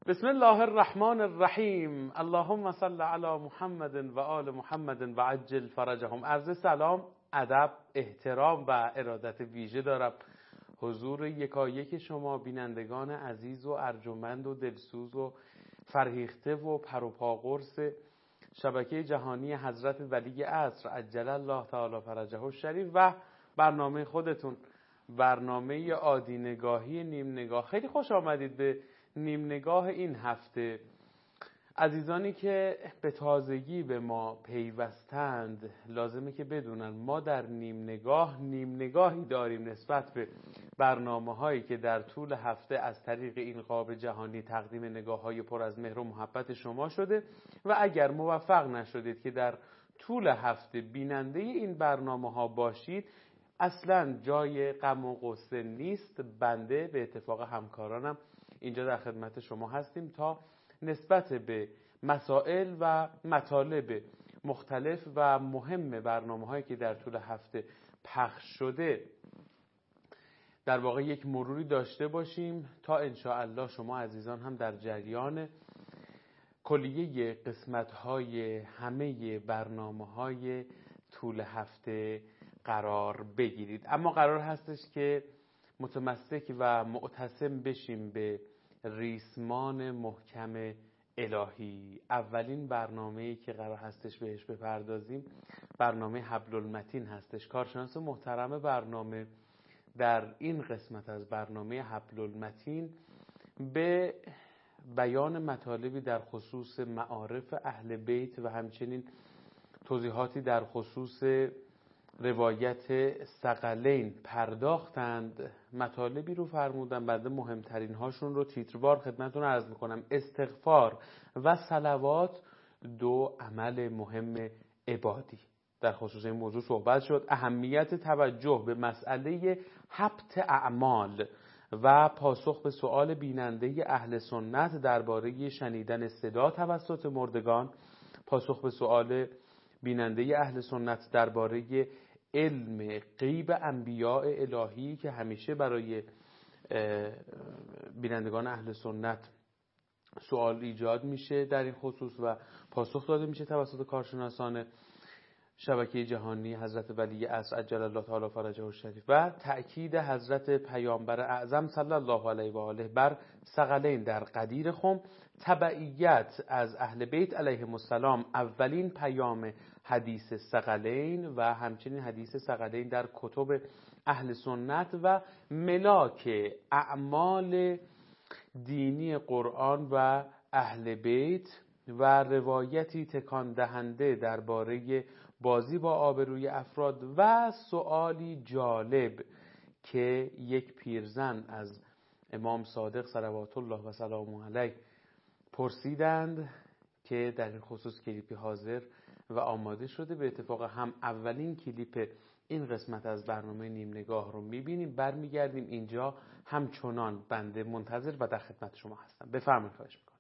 بسم الله الرحمن الرحیم. اللهم صل علی محمد و آل محمد و عجل فرجهم. عرض سلام، ادب، احترام و ارادت ویژه دارم حضور یکایک شما بینندگان عزیز و ارجمند و دلسوز و فرهیخته و پروپاقرص شبکه جهانی حضرت ولی عصر عجل الله تعالی فرجه الشریف و برنامه خودتون، برنامه عادی نگاهی نیم نگاه. خیلی خوش آمدید به نیم نگاه این هفته. عزیزانی که به تازگی به ما پیوستند لازمه که بدونن ما در نیم نگاهی داریم نسبت به برنامه هایی که در طول هفته از طریق این قاب جهانی تقدیم نگاه های پر از مهر و محبت شما شده و اگر موفق نشدید که در طول هفته بیننده این برنامه ها باشید، اصلا جای غم و غصه نیست. بنده به اتفاق همکارانم اینجا در خدمت شما هستیم تا نسبت به مسائل و مطالب مختلف و مهم برنامه‌هایی که در طول هفته پخش شده در واقع یک مروری داشته باشیم تا انشاءالله شما عزیزان هم در جریان کلیه قسمت‌های همه برنامه‌های طول هفته قرار بگیرید. اما قرار هستش که متمسک و معتصم بشیم به ریسمان محکم الهی. اولین برنامه‌ای که قرار هستش بهش بپردازیم برنامه حبل المتین هستش. کارشناس محترم برنامه در این قسمت از برنامه حبل المتین به بیان مطالبی در خصوص معارف اهل بیت و همچنین توضیحاتی در خصوص روایت ثقلین پرداختند. مطالبی رو فرمودن، بعد مهمترین هاشون رو تیتروار خدمتتون عرض میکنم. استغفار و صلوات، دو عمل مهم عبادی. در خصوص این موضوع صحبت شد. اهمیت توجه به مسئله حبط اعمال و پاسخ به سؤال بیننده اهل سنت درباره شنیدن صدا توسط مردگان، پاسخ به سؤال بیننده اهل سنت درباره علم غیب انبیاء الهی که همیشه برای بینندگان اهل سنت سوال ایجاد میشه در این خصوص و پاسخ داده میشه توسط کارشناسان شبکه جهانی حضرت ولی عصر عجل الله تعالی فرجه الشریف و تأکید حضرت پیامبر اعظم صلی الله علیه و آله بر ثقلین در قدیر خم، تبعیت از اهل بیت علیهم السلام اولین پیام حدیث ثقلین و همچنین حدیث ثقلین در کتب اهل سنت و ملاک اعمال دینی قرآن و اهل بیت و روایتی تکان دهنده درباره بازی با آبروی افراد و سؤالی جالب که یک پیرزن از امام صادق صلوات الله و سلامه علیه پرسیدند که در این خصوص کلیپی حاضر و آماده شده. به اتفاق هم اولین کلیپ این قسمت از برنامه نیم نگاه رو میبینیم. برمیگردیم اینجا همچنان بنده منتظر و در خدمت شما هستم. بفرمایید. خواهش میکنم.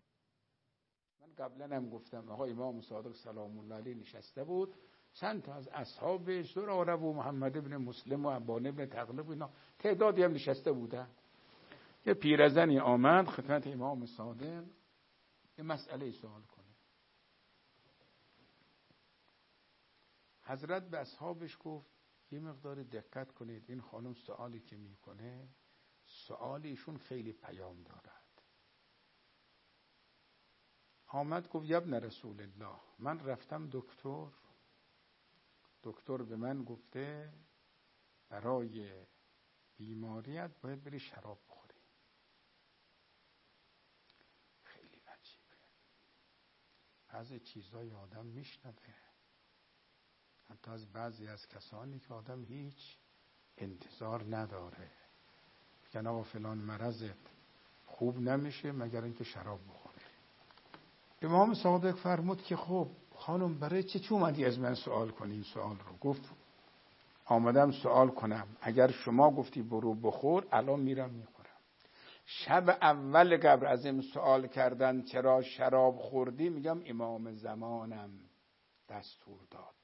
من قبلا هم گفتم آقا امام صادق سلام الله علیه نشسته بود، چند تا از اصحابش زراره و محمد ابن مسلم و ابان ابن تغلب اینا تعدادی هم نشسته بودن. یه پیرزنی آمد خدمت امام صادق یه مسئله سوال کنه. حضرت به اصحابش گفت یه مقدار دقت کنید، این خانم سوالی که میکنه سوال ایشون خیلی پیام دارد. آمد گفت یا ابن رسول الله، من رفتم دکتر به من گفته برای بیماریت باید بری شراب بخوری. خیلی عجیبه، بعضی چیزای آدم میشنوه، حتی از بعضی از کسانی که آدم هیچ انتظار نداره. میگن آقا فلان مرضت خوب نمیشه مگر اینکه شراب بخوری. امام صادق فرمود که خب خانم برای چی اومدی از من سوال کنی این سوال رو؟ گفت آمدم سوال کنم، اگر شما گفتی برو بخور الان میرم میخورم. شب اول قبل از این سوال کردن چرا شراب خوردی، میگم امام زمانم دستور داد.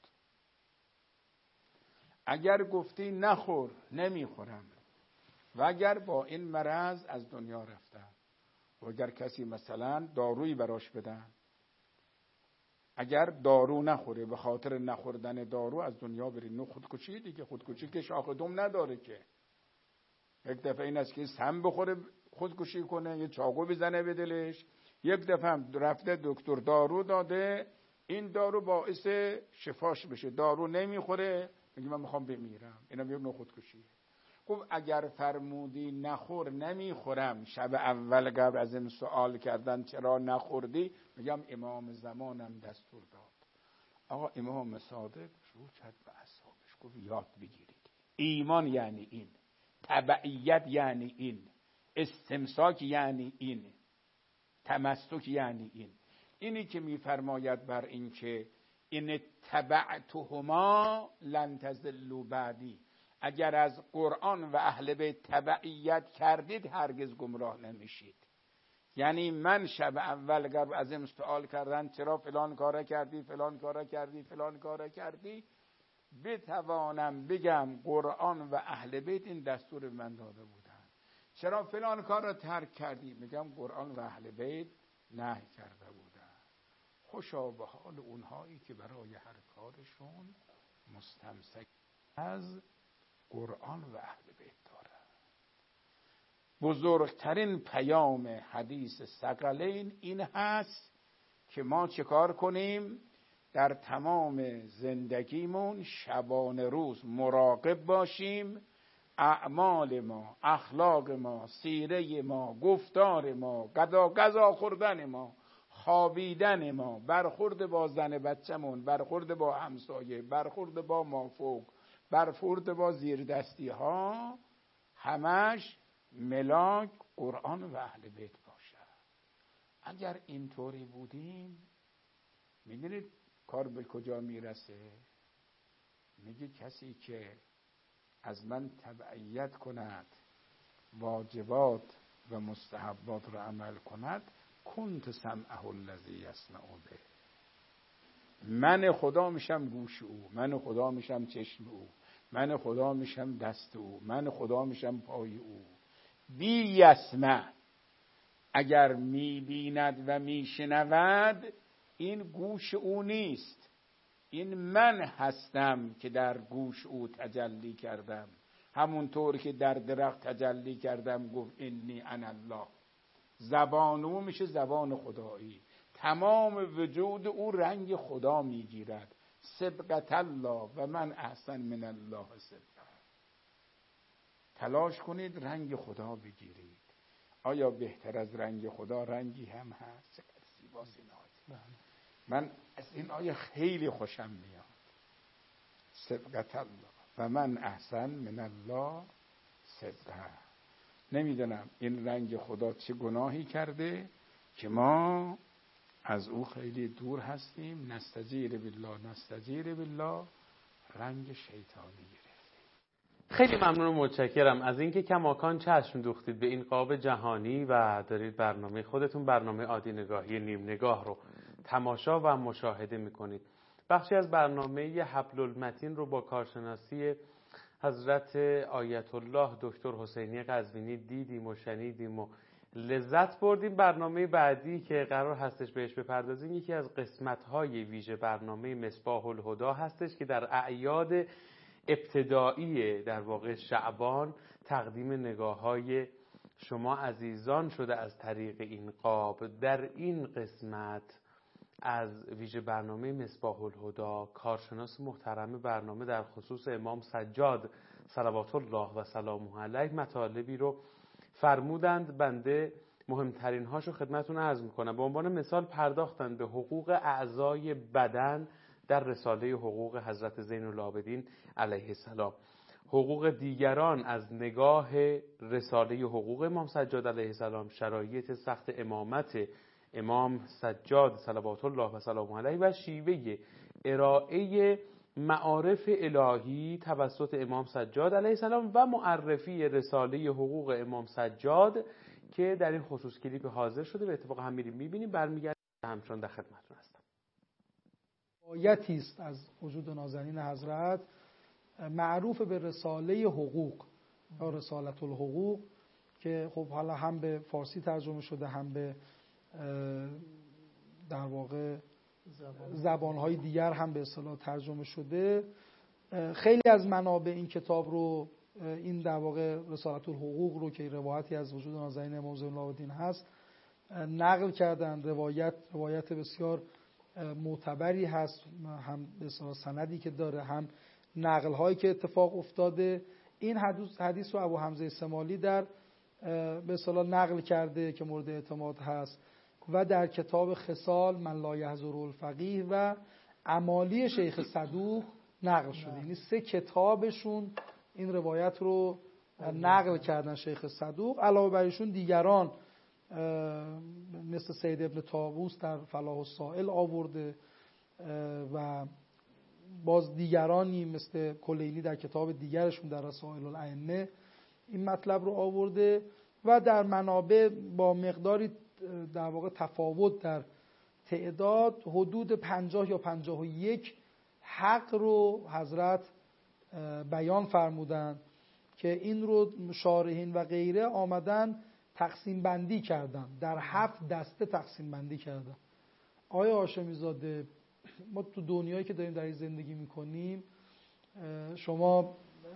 اگر گفتی نخور نمیخورم و اگر با این مرض از دنیا رفتم. و اگر کسی مثلا دارویی براش بدن، اگر دارو نخوره به خاطر نخوردن دارو از دنیا بره، اینو خودکشی دیگه. خودکشی که شاخ دم نداره که. یک دفعه این است که سم بخوره خودکشی کنه، یه چاقو بزنه به دلش، یک دفعه هم رفته دکتر دارو داده، این دارو باعث شفاش بشه، دارو نمیخوره میگه من میخوام بمیرم، اینم یه نوع خودکشیه. خب اگر فرمودی نخور نمیخورم، شب اول قبل از این سوال کردن چرا نخوردی، میگم امام زمانم دستور داد. آقا امام صادق رو کرد به اصحابش گفت یاد بگیرید، ایمان یعنی این، تبعیت یعنی این، استمساک یعنی این، تمسک یعنی این. اینی که میفرماید بر این که این تبعتهما لن تضلوا بعدی، اگر از قرآن و اهل بیت تبعیت کردید هرگز گمراه نمیشید. یعنی من شب اول قبل از این سوال کردن چرا فلان کارا کردی، فلان کارا کردی، فلان کارا کردی، بتوانم بگم قرآن و اهل بیت این دستور من داده بودن. چرا فلان کار را ترک کردی، میگم قرآن و اهل بیت نهی کرده بودن. خوشا به حال اونهایی که برای هر کارشون مستمسک از قرآن و اهل بیت دارن. بزرگترین پیام حدیث ثقلین این هست که ما چیکار کنیم؟ در تمام زندگیمون شبانه روز مراقب باشیم، اعمال ما، اخلاق ما، سیره ما، گفتار ما، غذا خوردن ما، خوابیدن ما، برخورد با زن بچه‌مون، برخورد با همسایه، برخورد با مافوق، برخورد با زیر دستی ها، همش ملاک قرآن و اهل بیت باشه. اگر اینطوری بودیم، میدونید کار به کجا میرسه؟ میگه کسی که از من تبعیت کند، واجبات و مستحبات رو عمل کند، کنت سمعه الذی یسمع به، من خدا میشم گوش او، من خدا میشم چشم او، من خدا میشم دست او، من خدا میشم پای او. بی یسمع، اگر میبیند و میشنود، این گوش او نیست، این من هستم که در گوش او تجلی کردم. همونطور که در درخت تجلی کردم گفت انی انا الله، زبان او میشه زبان خدایی، تمام وجود او رنگ خدا میگیرد. صبغت الله و من احسن من الله صبغه. تلاش کنید رنگ خدا بگیرید. آیا بهتر از رنگ خدا رنگی هم هست؟ چقدر زیباست این آیه. من از این آیه خیلی خوشم میاد. صبغت الله و من احسن من الله صبغه. نمیدونم این رنگ خدا چه گناهی کرده که ما از او خیلی دور هستیم. نستجیر بالله نستجیر بالله، رنگ شیطانی گرفتیم. خیلی ممنون و متشکرم از اینکه کماکان چشم دوختید به این قاب جهانی و دارید برنامه خودتون، برنامه عادی نگاهی نیم نگاه رو تماشا و مشاهده میکنید. بخشی از برنامه حبل المتین رو با کارشناسی حضرت آیت الله دکتر حسینی قزوینی دیدیم و شنیدیم و لذت بردیم. برنامه بعدی که قرار هستش بهش بپردازیم یکی از قسمت‌های ویژه برنامه مصباح الهدی هستش که در اعیاد ابتدایی در واقع شعبان تقدیم نگاه‌های شما عزیزان شده از طریق این قاب. در این قسمت از ویژه برنامه مصباح الهدی کارشناس محترم برنامه در خصوص امام سجاد صلوات الله و سلامه علیه مطالبی رو فرمودند. بنده مهمترین هاشو خدمتتون عرض میکنم. به عنوان مثال پرداختند به حقوق اعضای بدن در رساله حقوق حضرت زین العابدین علیه السلام، حقوق دیگران از نگاه رساله حقوق امام سجاد علیه السلام، شرایط سخت امامت امام سجاد صلوات الله و سلامه علیه و شیوه ارائه معارف الهی توسط امام سجاد علیه السلام و معرفی رساله حقوق امام سجاد که در این خصوص کلیپ حاضر شده. به اتفاق هم می‌بینیم. برمیگردیم همچنان در خدمتتون هستم. آیتی است از وجود نازنین حضرت معروف به رساله حقوق یا رسالت الحقوق که خب حالا هم به فارسی ترجمه شده، هم به در واقع زبان‌های دیگر هم به اصطلاح ترجمه شده. خیلی از منابع این کتاب رو، این در واقع رسالت الحقوق رو که روایتی از وجود نازنین امام زین العابدین هست نقل کردن. روایت بسیار معتبری هست، هم به اصطلاح سندی که داره، هم نقل هایی که اتفاق افتاده. این حدیث رو ابو حمزه سمالی در به اصطلاح نقل کرده که مورد اعتماد هست و در کتاب خصال من لا یحضر الفقیه و امالی شیخ صدوق نقل شده. یعنی 3 کتابشون این روایت رو نقل کردن شیخ صدوق. علاوه بر ایشون دیگران مثل سید ابن طاووس در فلاح السائل آورده و باز دیگرانی مثل کلینی در کتاب دیگرشون در رسائل الائمه این مطلب رو آورده و در منابع با مقداری در واقع تفاوت در تعداد حدود 50 یا 51 حق رو حضرت بیان فرمودن که این رو شارحین و غیره آمدن تقسیم بندی کردن، در 7 دسته تقسیم بندی کردن. آقای هاشمی زاده، ما تو دنیایی که داریم در این زندگی میکنیم، شما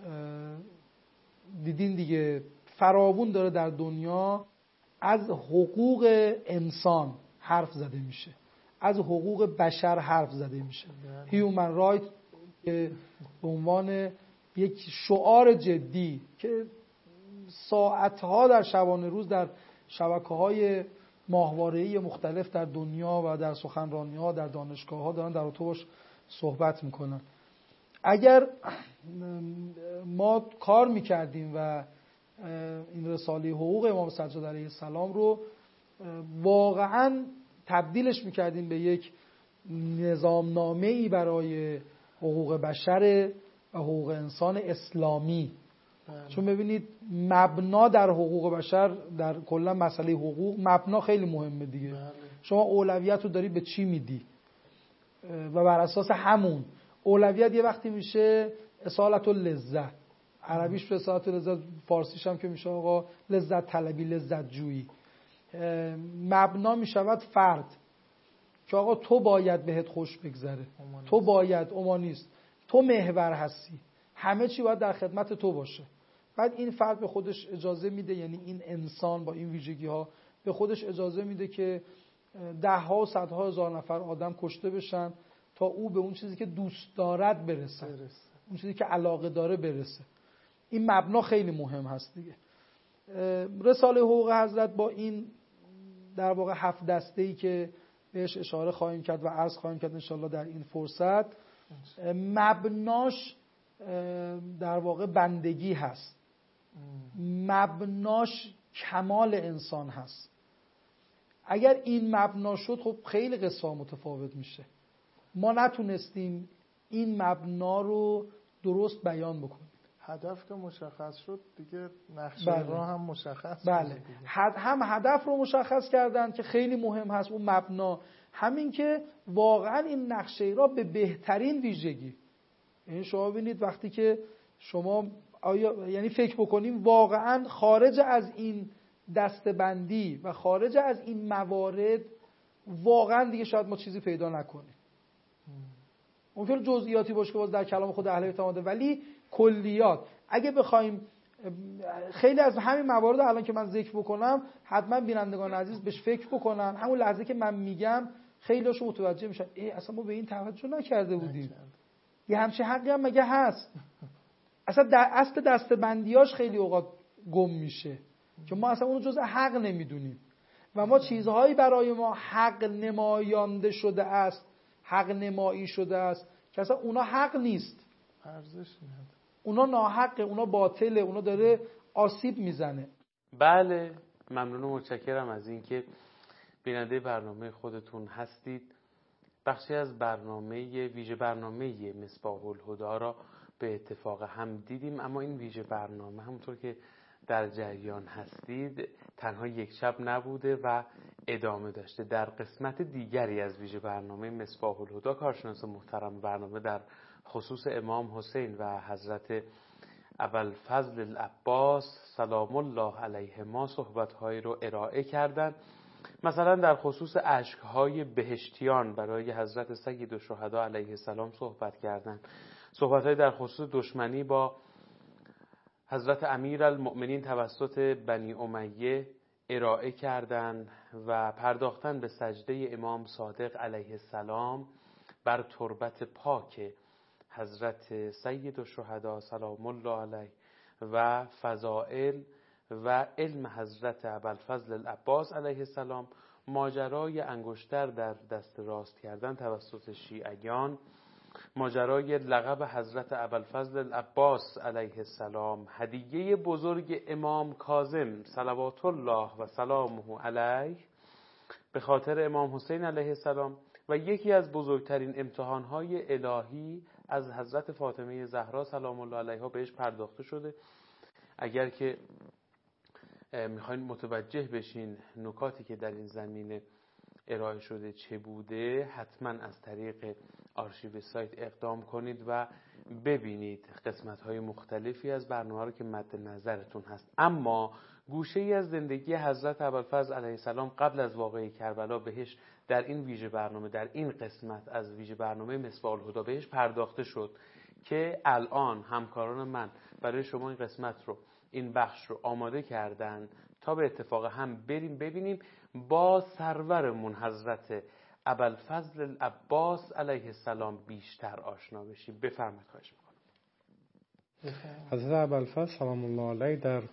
دیدین دیگه، فراوون داره در دنیا از حقوق انسان حرف زده میشه، از حقوق بشر حرف زده میشه. هیومن رایت که به عنوان یک شعار جدی که ساعتها در شبانه روز در شبکه‌های ماهواره‌ای مختلف در دنیا و در سخنرانی‌ها در دانشگاه‌ها دارن در اتوباش صحبت میکنن. اگر ما کار میکردیم و این رساله حقوق امام سجاد علیه السلام رو واقعاً تبدیلش میکردیم به یک نظامنامه‌ای برای حقوق بشر و حقوق انسان اسلامی، چون ببینید مبنا در حقوق بشر، در کلا مسئله حقوق، مبنا خیلی مهمه دیگه. شما اولویت رو داری به چی میدی و بر اساس همون اولویت یه وقتی میشه اصالت اللذت، عربیش به اصالت اللذت، فارسیش هم که میشه آقا لذت طلبی، لذت جویی. مبنا میشود فرد که آقا تو باید بهت خوش بگذره، تو باید اومانیست، تو محور هستی، همه چی باید در خدمت تو باشه. بعد این فرد به خودش اجازه میده، یعنی این انسان با این ویژگی ها به خودش اجازه میده که 10 ها و 100 ها هزار نفر آدم کشته بشن تا او به اون چیزی که دوست دارد برسه. اون چیزی که علاقه داره برسه. این مبنا خیلی مهم هست دیگه. رساله حقوق حضرت با این در واقع 7 دسته‌ای که بهش اشاره خواهیم کرد و عرض خواهیم کرد انشالله در این فرصت، مبناش در واقع بندگی هست، مبناش کمال انسان هست. اگر این مبنا شد خب خیلی قصه متفاوت میشه. ما نتونستیم این مبنا رو درست بیان بکنیم. هدف که مشخص شد دیگه نقشه راه هم مشخص. بله، هم هدف رو مشخص کردن که خیلی مهم هست اون مبنا، همین که واقعا این نقشه راه به بهترین ویژگی، یعنی شما ببینید وقتی که شما یعنی فکر بکنیم واقعا خارج از این دسته‌بندی و خارج از این موارد واقعا دیگه شاید ما چیزی پیدا نکنیم. ممکنه جزئیاتی باشه که باز در کلام خود اهل بیت آمده، ولی کلیات اگه بخوایم خیلی از همین موارد الان که من ذکر بکنم حتما بینندگان عزیز بهش فکر بکنن، همون لحظه که من میگم خیلی‌هاشون متوجه میشن اصلا ما به این توجه نکرده بودیم، یه همچین حقی هم مگه هست. اصلا در اصل دسته‌بندیاش خیلی اوقات گم میشه که ما اصلا اونو جزء حق نمیدونیم و ما چیزهایی برای ما حق نمایانده شده است، حق نمایی شده است که اصلا اونا حق نیست، ارزش نداره، اونا ناحقه، اونا باطله، اونا داره آسیب میزنه. بله، ممنون و متشکرم از اینکه بیننده برنامه خودتون هستید. بخشی از برنامه ویژه برنامه مصباح الهدی را به اتفاق هم دیدیم، اما این ویژه برنامه همونطور که در جریان هستید تنها یک شب نبوده و ادامه داشته. در قسمت دیگری از ویژه برنامه مصباح الهدی کارشناس محترم برنامه در خصوص امام حسین و حضرت ابوالفضل العباس سلام الله علیهما صحبت‌هایی رو ارائه کردند. مثلا در خصوص اشک‌های بهشتیان برای حضرت سید الشهدا علیه السلام صحبت کردند. صحبت‌های در خصوص دشمنی با حضرت امیرالمؤمنین توسط بنی امیه ارائه کردند و پرداختن به سجده امام صادق علیه السلام بر تربت پاک حضرت سید الشهدا سلام الله علیه و فضائل و علم حضرت ابوالفضل العباس علیه السلام، ماجرای انگشتر در دست راست کردن توسط شیعیان، ماجرای لقب حضرت ابوالفضل العباس علیه السلام، هدیه بزرگ امام کاظم صلوات الله و سلامه علیه به خاطر امام حسین علیه السلام و یکی از بزرگترین امتحانهای الهی از حضرت فاطمه زهرا سلام الله علیها بهش پرداخته شده. اگر که میخواین متوجه بشین نکاتی که در این زمینه ارائه شده چه بوده، حتما از طریق آرشیو سایت اقدام کنید و ببینید قسمت‌های مختلفی از برنامه رو که مد نظرتون هست. اما گوشه‌ای از زندگی حضرت ابوالفضل علیه السلام قبل از واقعه کربلا بهش در این ویژه برنامه، در این قسمت از ویژه برنامه مصباح الهدی بهش پرداخته شد که الان همکاران من برای شما این قسمت رو، این بخش رو آماده کردن تا به اتفاق هم بریم ببینیم با سرورمون حضرت ابوالفضل العباس علیه السلام بیشتر آشنا بشیم. بفرمایید. خواهش میکنم. حضرت ابوالفضل سلام الله علیه در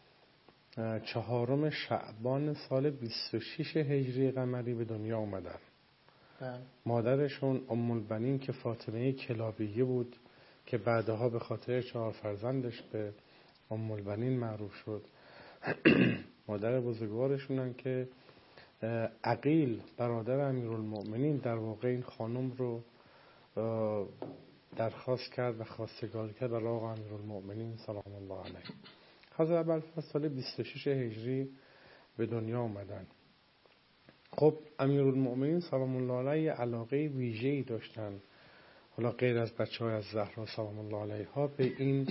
4 شعبان سال 26 هجری قمری به دنیا اومدن. مادرشون ام البنین که فاطمه کلابیه بود که بعدها به خاطر 4 فرزندش به ام البنین معروف شد. مادر بزرگوارشونن که عقیل برادر امیرالمؤمنین در واقع این خانم رو درخواست کرد و خواستگاری کرد برای آقا امیرالمؤمنین سلام الله علیه. حضرت ابوالفضل سال 26 هجری به دنیا اومدن. خب امیرالمؤمنین سلام الله علیه علاقه ویژه‌ای داشتن، حالا غیر از بچه‌های از زهرا سلام الله علیها، به این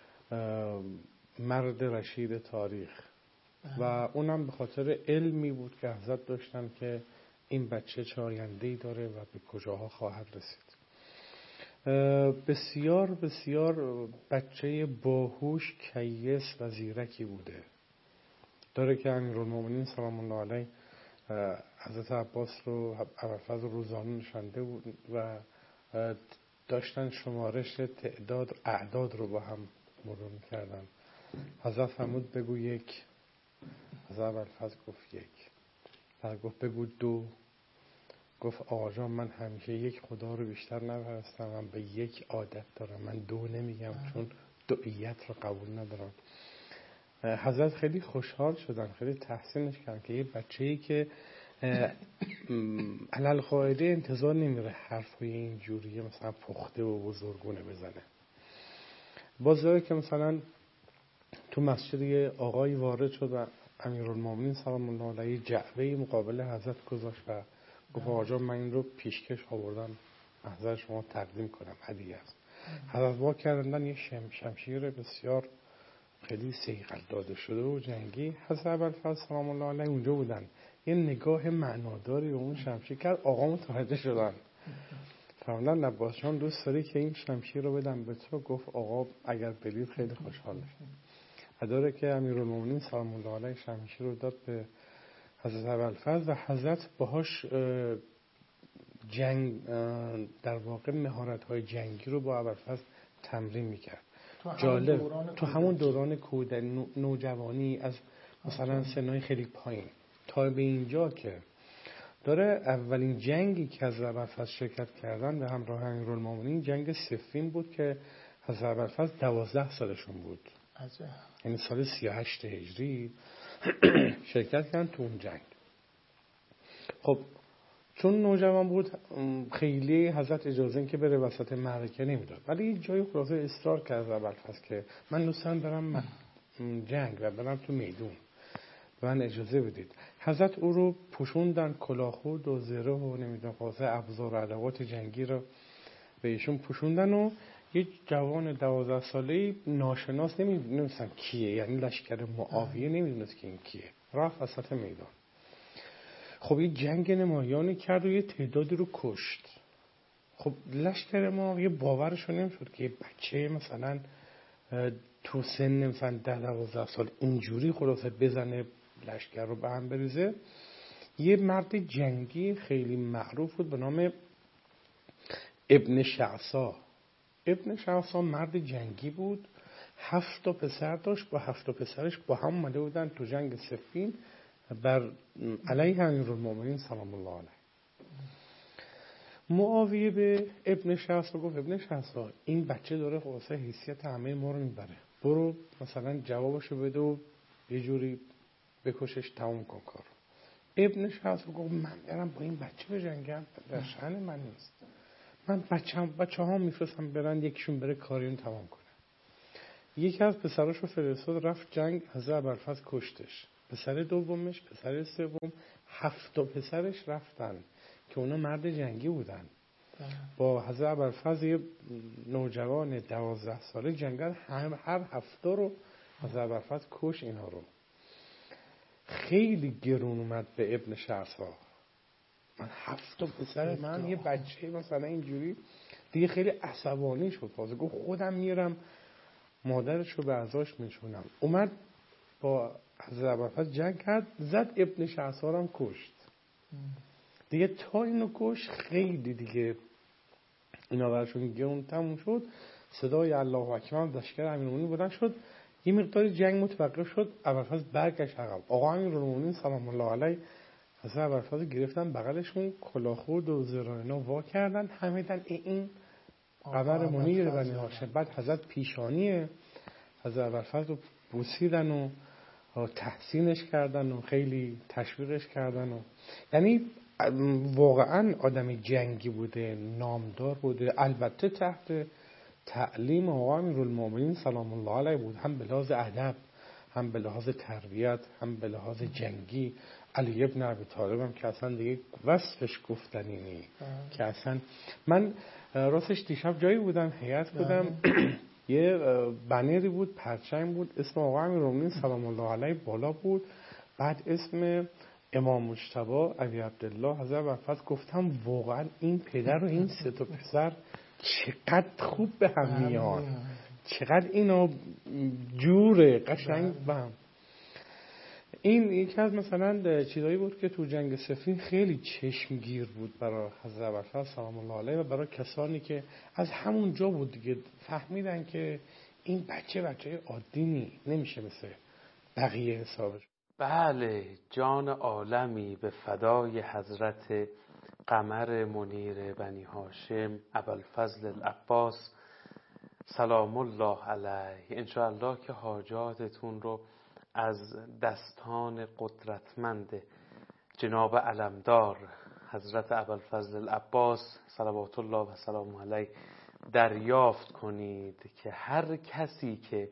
مرد رشید تاریخ و اونم به خاطر علمی بود که حضرت داشتن که این بچه چه آینده‌ای داره و به کجاها خواهد رسید. بسیار بسیار بچه باهوش، کیس و زیرکی بوده. داره که امیرالمؤمنین سلام الله علیه حضرت عباس رو، ابوالفضل روزانه نشانده بود و داشتن شمارش تعداد اعداد رو با هم مرور می‌کردن. حضرت فرمود بگو 1، حضرت ابوالفضل گفت 1، بعد گفت بگو 2، گفت آقا جان من همیشه 1 خدا رو بیشتر نپرستم، من به 1 عادت دارم، من 2 نمیگم چون دوئیت رو قبول ندارم. حضرت خیلی خوشحال شدن، خیلی تحسینش کردن که یه بچه‌ای که علل قاعده انتظار نمیره حرفای این جوریه مثلا پخته و بزرگونه بزنه. باز داره که مثلا تو مسجد یه آقایی وارد شد و امیرالمؤمنین سلام الله علیه جعبه مقابل حضرت گذاشت و گفت آقا جان من این رو پیشکش آوردم حضرت شما تقدیم کنم، هدیه است. حضرت وا کردن یه شمشیر بسیار خیلی صیقل داده شده و جنگی. حضرت ابوالفضل سلام الله علیه اونجا بودن، یه نگاه معناداری به اون شمشیر کرد، آقا متوجه شدن. فرمودن عباس جان دوست داری که این شمشیر رو بدم به تو؟ گفت آقا اگر بدید خیلی خوشحال میشم. اداره که امیرالمؤمنین سلام الله علیه شمشیر رو داد به حضرت ابوالفضل و حضرت باهاش جنگ، در واقع مهارت‌های جنگی رو با ابوالفضل تمرین میکرد. جالب تو همون دوران نوجوانی، از مثلا سنای خیلی پایین تا به اینجا که داره اولین جنگی که از ابوالفضل شرکت کردن به همراه امیرالمؤمنین جنگ صفین بود که حضرت ابوالفضل 12 سالشون بود. یعنی سال 38 هجری شرکت کردن تو اون جنگ. خب چون نوجوان بود خیلی حضرت اجازه این که بره وسط معرکه نمیداد، ولی یه جای خلاصه اصرار کرد ابوالفضل که من دوستم برم جنگ و برم تو میدون، من اجازه بدید. حضرت او رو پوشوندن، کلاهخود و زره و نمیدونم خلاصه ابزار و ادوات جنگی رو به ایشون پوشوندن و یه جوان 12 ساله‌ای ناشناس نمی‌دونستن کیه، یعنی لشکر معاویه نمی‌دونست که این کیه، رفت وسط میدان. خب یه جنگ نمایانی کرد و یه تعدادی رو کشت. خب لشکر معاویه باورشون نمی‌شد که یه بچه مثلا تو سن مثلا 10-12 سال اینجوری خلاصه بزنه لشکر رو به هم بریزه. یه مرد جنگی خیلی معروف بود به نام ابن شعثا. ابن شعثا مرد جنگی بود، 7 تا پسر داشت، با 7 تا پسرش با هم اومده بودن تو جنگ صفین بر علیه امیرالمومنین سلام الله علیه. معاویه به ابن شعثا گفت ابن شعثا این بچه داره خلاصه حیثیت همه ما رو میبره، برو مثلا جوابشو بده و یه جوری بکشش تموم کن کار. ابن شعثا گفت من برم با این بچه بجنگم؟ در شأن من نیست، من بچه ها میفرستم برن یکیشون بره کاریون تمام کنه. یکی از پسراشو فرستاد رفت جنگ، حضرت ابوالفضل کشتش. پسر دومش، پسر سوم، 7 تا پسرش رفتن که اونا مرد جنگی بودن. با حضرت ابوالفضل یه نوجوان 12 ساله جنگل، هر 7 رو حضرت ابوالفضل کش اینا رو. خیلی گرون اومد به ابن شعثا. من 7 تا پسر من یه بچه مثلا اینجوری دیگه خیلی عصبانی شد. واسه گفت خودم میرم مادرش رو به عزاش میشونم. اومد با حضرت ابوالفضل جنگ کرد، زد ابن شعثا رو هم کشت. دیگه تا اینو کش خیلی دیگه اینا برشون گرون تموم شد. صدای الله اکبر لشکر امیرالمومنین بلند شد، یه مقدار جنگ متوقف شد. ابوالفضل برگشت عقب. آقا امیرالمومنین سلام الله علیه حضرت ابوالفضل گرفتن بغلشون، کلاهخود و زراینا وا کردن، حمیدن این قمر منیر بنی هاشم. بعد حضرت پیشانی حضرت ابوالفضل رو بوسیدن و تحسینش کردن و خیلی تشویقش کردن و یعنی واقعا آدم جنگی بوده، نامدار بوده، البته تحت تعلیم آقا امیرالمومنین سلام الله علیه بود، هم به لحاظ ادب، هم به لحاظ تربیت، هم به لحاظ جنگی. علی ابن ابی طالب هم که اصلا دیگه وصفش گفتنی نی که اصلا من راستش دیشب جایی بودم، هیئت بودم، یه بنری بود، پرچم بود، اسم آقا امیرالمومنین سلام الله علیه بالا بود، بعد اسم امام مجتبی ابی عبدالله حضرت ابوالفضل. گفتم واقعا این پدر و این 3 تا پسر چقدر خوب به هم میان، چقدر اینا جوره قشنگ به هم. این یکی از مثلا چیزایی بود که تو جنگ صفین خیلی چشمگیر بود برای حضرت ابوالفضل سلام الله علیه و برای کسانی که از همون جا بود دیگه فهمیدن که این بچه عادی نمیشه مثل بقیه حسابش. بله، جان عالمی به فدای حضرت قمر منیر بنی هاشم ابوالفضل العباس سلام الله علیه. انشاءالله که حاجاتتون رو از دستان قدرتمند جناب علمدار حضرت ابوالفضل العباس صلوات الله و سلام علیه دریافت کنید که هر کسی که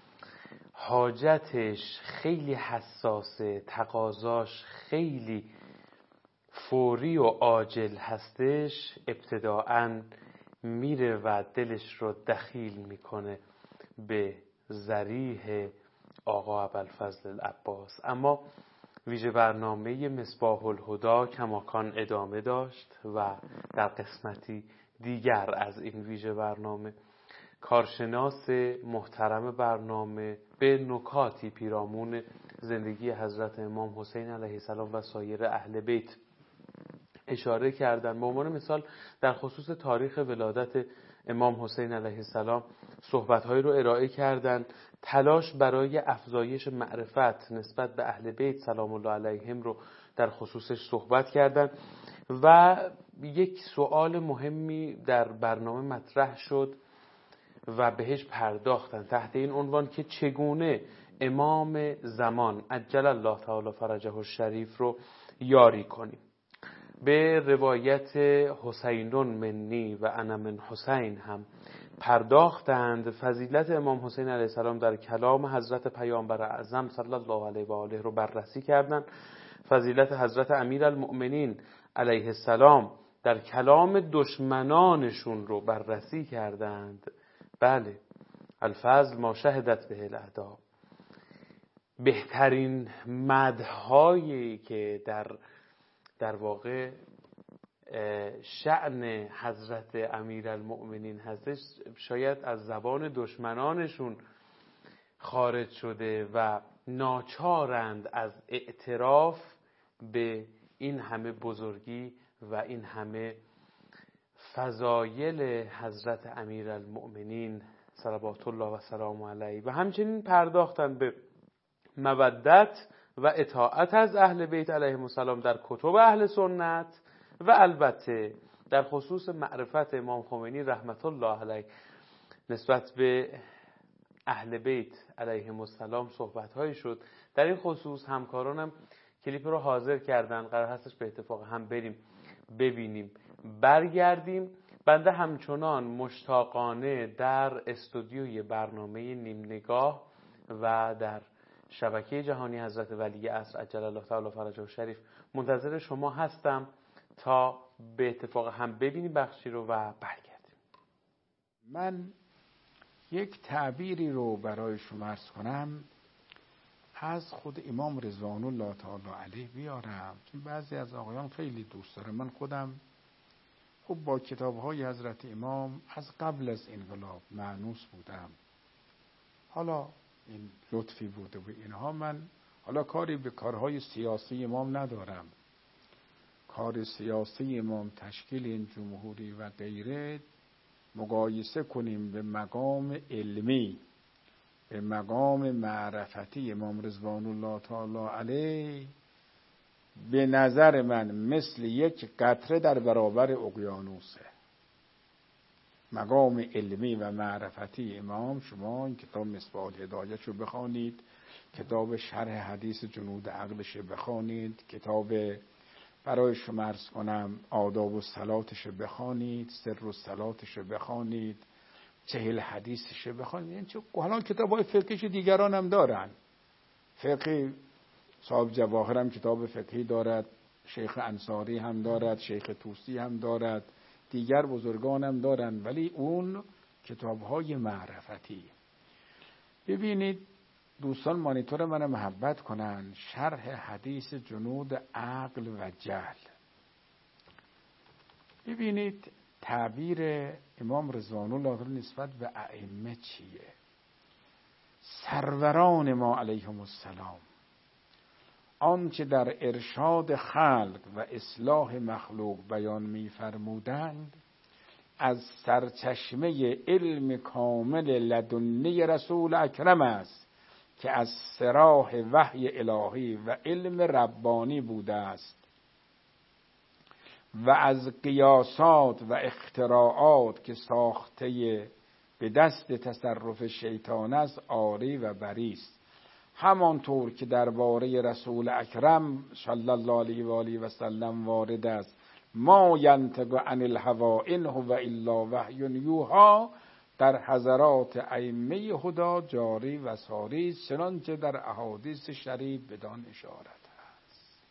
حاجتش خیلی حساسه، تقاضاش خیلی فوری و عاجل هستش، ابتداعاً میره و دلش رو دخیل میکنه به ذریح آقا ابوالفضل العباس. اما ویژه برنامه مصباح الهدی کماکان ادامه داشت و در قسمتی دیگر از این ویژه برنامه کارشناس محترم برنامه به نکاتی پیرامون زندگی حضرت امام حسین علیه السلام و سایر اهل بیت اشاره کردن. به عنوان مثال در خصوص تاریخ ولادت امام حسین علیه السلام صحبت‌هایی رو ارائه کردن، تلاش برای افزایش معرفت نسبت به اهل بیت سلام الله علیهم رو در خصوصش صحبت کردن و یک سوال مهمی در برنامه مطرح شد و بهش پرداختن تحت این عنوان که چگونه امام زمان عجل الله تعالی فرجه الشریف رو یاری کنیم. به روایت حسینون منی و انا من حسین هم پرداختند. فضیلت امام حسین علیه السلام در کلام حضرت پیامبر اعظم صلی الله علیه و آله رو بررسی کردند. فضیلت حضرت امیرالمؤمنین علیه السلام در کلام دشمنانشون رو بررسی کردند بله، الفضل ما شهدت به الاعداء. بهترین مدحایی که در واقع شأن حضرت امیرالمؤمنین هستش شاید از زبان دشمنانشون خارج شده و ناچارند از اعتراف به این همه بزرگی و این همه فضایل حضرت امیرالمؤمنین صلوات الله و سلام علیه و همچنین پرداختن به مودت و اطاعت از اهل بیت علیهم السلام در کتب اهل سنت و البته در خصوص معرفت امام خمینی رحمت الله علیه نسبت به اهل بیت علیهم السلام صحبت‌هایی شد. در این خصوص همکارانم کلیپ رو حاضر کردن، قرار هستش به اتفاق هم بریم ببینیم برگردیم. بنده همچنان مشتاقانه در استودیوی برنامه نیم نگاه و در شبکه جهانی حضرت ولی عصر عجل الله تعالی فرجه الشریف منتظر شما هستم تا به اتفاق هم ببینیم بخشی رو و برگردیم. من یک تعبیری رو برای شما عرض کنم از خود امام رضوان الله تعالی علیه بیارم، چون بعضی از آقایان خیلی دوست دارم. من خودم خب با کتاب‌های حضرت امام از قبل از انقلاب مانوس بودم. حالا این لطفی بوده و اینها، من حالا کاری به کارهای سیاسی امام ندارم. کار سیاسی امام تشکیل این جمهوری و غیره مقایسه کنیم به مقام علمی، به مقام معرفتی امام رضوان الله تعالی علیه، به نظر من مثل یک قطره در برابر اقیانوسه. مقام علمی و معرفتی امام، شما این کتاب مصباح الهدایه رو بخوانید، کتاب شرح حدیث جنود عقلش بخوانید، کتاب برای شما عرض کنم آداب الصلاتش بخوانید، سر الصلاتش بخوانید، 40 حدیثش بخوانید. این چه حالا کتاب‌های فقهیش دیگران هم دارن. فقه صاحب جواهر هم کتاب فقهی دارد، شیخ انصاری هم دارد، شیخ طوسی هم دارد، دیگر بزرگان هم دارن، ولی اون کتاب‌های معرفتی. ببینید دوستان مانیتور من محبت کنن، شرح حدیث جنود عقل و جهل. ببینید تعبیر امام رضوان الله نسبت به ائمه چیه؟ سروران ما علیهم السلام آنچه در ارشاد خلق و اصلاح مخلوق بیان می‌فرمودند از سرچشمه علم کامل لدنی رسول اکرم است که از سراح وحی الهی و علم ربانی بوده است و از قیاسات و اختراعات که ساخته به دست تصرف شیطان است عاری و بری است. همانطور که درباره رسول اکرم صلی الله علیه و آله و سلم وارد است ما ینطق عن الهوی ان هو الا وحی یوحی، در حضرات ائمه هدی جاری و ساری است، چنانچه در احادیث شریف بدان اشارت است.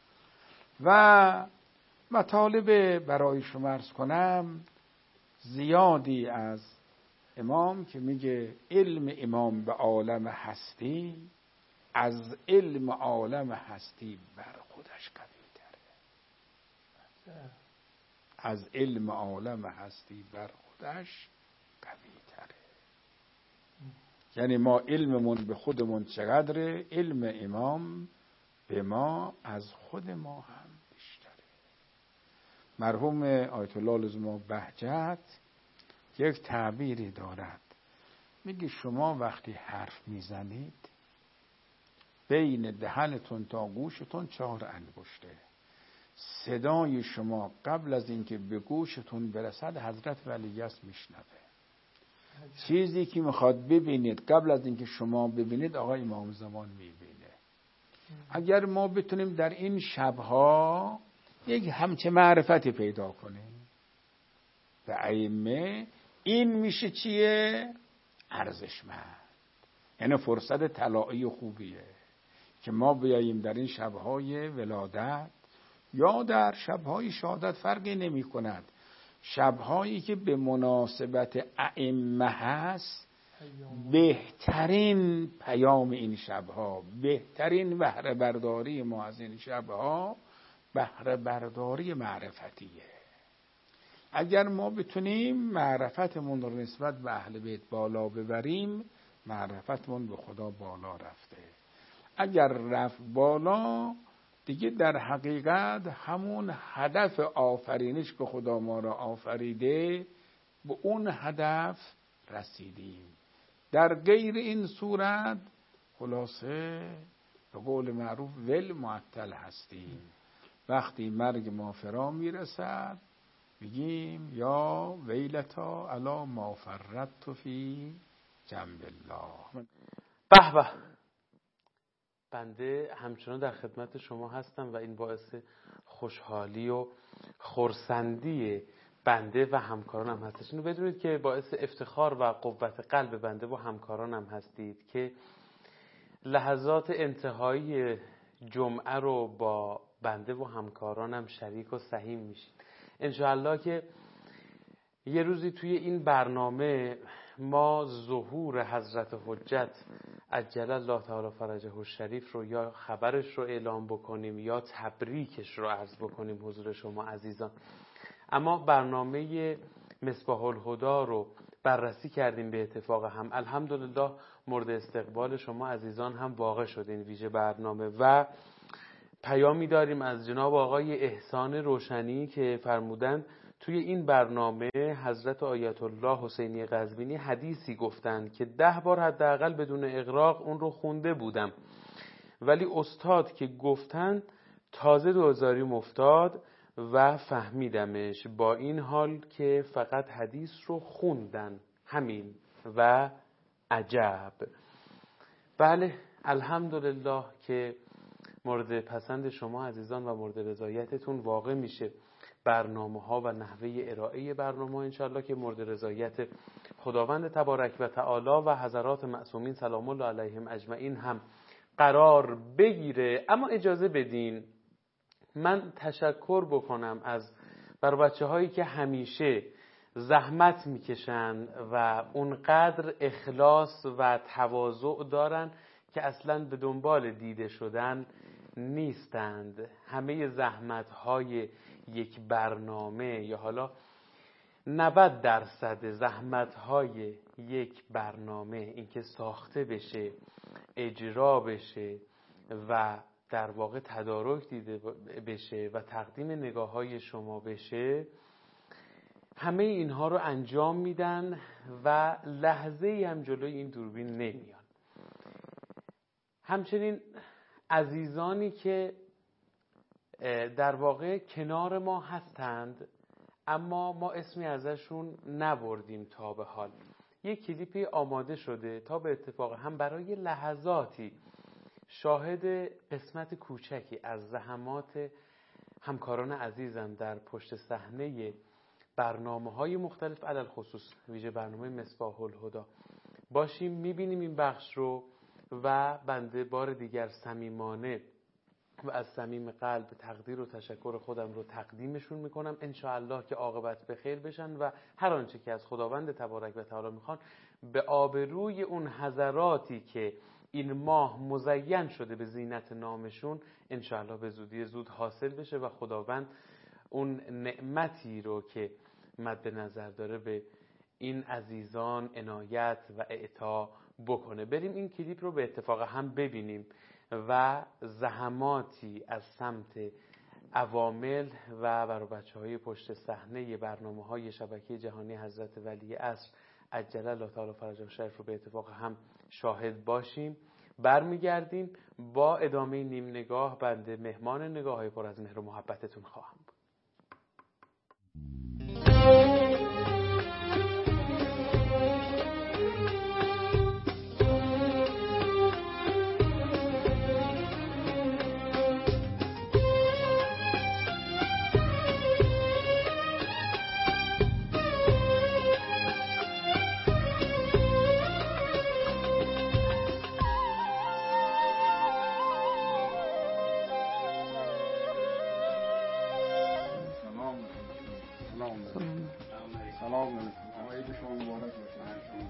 و مطالب برای شما عرض کنم زیادی از امام که میگه علم امام به عالم هستی از علم عالم هستی بر خودش قوی تره. از علم عالم هستی بر خودش قوی تره. یعنی ما علممون به خودمون چقدره، علم امام به ما از خود ما هم بیشتره. مرحوم آیت الله لزومی بهجت یک تعبیری دارد، میگه شما وقتی حرف میزنید بین دهنتون تا گوشتون 4 انگشته. صدای شما قبل از اینکه به گوشتون برسد حضرت ولی است میشنوه. چیزی که میخواد ببینید قبل از اینکه شما ببینید آقا امام زمان میبینه. اگر ما بتونیم در این شبها یک همچه معرفتی پیدا کنیم به ائمه، این میشه چیه؟ ارزشمند. یعنی فرصت طلایی خوبیه که ما بیاییم در این شبهای ولادت یا در شبهای شهادت فرقی نمی کند، شبهایی که به مناسبت ائمه هست بهترین پیام این شبها، بهترین بهره برداری ما از این شبها بهره برداری معرفتیه. اگر ما بتونیم معرفتمون رو نسبت به اهل بیت بالا ببریم، معرفتمون به خدا بالا رفته. اگر رفت بالا دیگه در حقیقت همون هدف آفرینش که خدا ما را آفریده به اون هدف رسیدیم. در غیر این صورت خلاصه به قول معروف ول معطل هستیم. وقتی مرگ ما فرا میرسد میگیم یا ویلتا علی ما فرطت فی جنب الله. به به، بنده همچنان در خدمت شما هستم و این باعث خوشحالی و خرسندی بنده و همکارانم هستش. اینو بدونید که باعث افتخار و قوت قلب بنده و همکارانم هستید که لحظات انتهایی جمعه رو با بنده و همکارانم شریک و سهیم میشید. انشاءالله که یه روزی توی این برنامه ما ظهور حضرت حجت عجل الله تعالی فرجه الشریف رو یا خبرش رو اعلام بکنیم یا تبریکش رو عرض بکنیم حضور شما عزیزان. اما برنامه مصباح الهدی رو بررسی کردیم به اتفاق هم. الحمدلله مورد استقبال شما عزیزان هم واقع شد این ویژه برنامه و پیامی داریم از جناب آقای احسان روشنی که فرمودن توی این برنامه حضرت آیت الله حسینی قزوینی حدیثی گفتند که 10 بار حداقل بدون اغراق اون رو خونده بودم، ولی استاد که گفتن تازه دوزاریم افتاد و فهمیدمش، با این حال که فقط حدیث رو خوندن همین و عجب. بله الحمدلله که مورد پسند شما عزیزان و مورد رضایتتون واقع میشه برنامه ها و نحوه ارائه برنامه ها، انشاءالله که مورد رضایت خداوند تبارک و تعالی و حضرات معصومین سلام الله علیهم اجمعین هم قرار بگیره. اما اجازه بدین من تشکر بکنم از بر بچه هایی که همیشه زحمت میکشن و اونقدر اخلاص و تواضع دارن که اصلا به دنبال دیده شدن نیستند. همه زحمت های یک برنامه یا حالا 90% زحمت های یک برنامه اینکه ساخته بشه، اجرا بشه و در واقع تدارک دیده بشه و تقدیم نگاه های شما بشه، همه اینها رو انجام میدن و لحظه ای هم جلوی این دوربین نمیان. همچنین عزیزانی که در واقع کنار ما هستند اما ما اسمی ازشون نبردیم تا به حال. یک کلیپی آماده شده تا به اتفاق هم برای لحظاتی شاهد قسمت کوچکی از زحمات همکاران عزیزم در پشت صحنه برنامه‌های مختلف علل خصوص ویژه برنامه مصباح الهدی باشیم، می‌بینیم این بخش رو و بنده بار دیگر صمیمانه و از صمیم قلب تقدیر و تشکر خودم رو تقدیمشون میکنم. انشاءالله که عاقبت به خیر بشن و هر آنچه که از خداوند تبارک و تعالی میخوان به آبروی اون حضراتی که این ماه مزین شده به زینت نامشون انشاءالله به زودی زود حاصل بشه و خداوند اون نعمتی رو که مد نظر داره به این عزیزان عنایت و اعطا بکنه. بریم این کلیپ رو به اتفاق هم ببینیم و زحماتی از سمت عوامل و برای بچه‌های پشت صحنه برنامه‌های شبکه جهانی حضرت ولی عصر عجل الله تعالی فرجه الشریف رو به اتفاق هم شاهد باشیم. برمیگردیم با ادامه نیم نگاه. بنده مهمان نگاه‌های پر از مهر و محبتتون خواهم بود. سلام سلام علیکم. آقای عید شما مبارک باشه.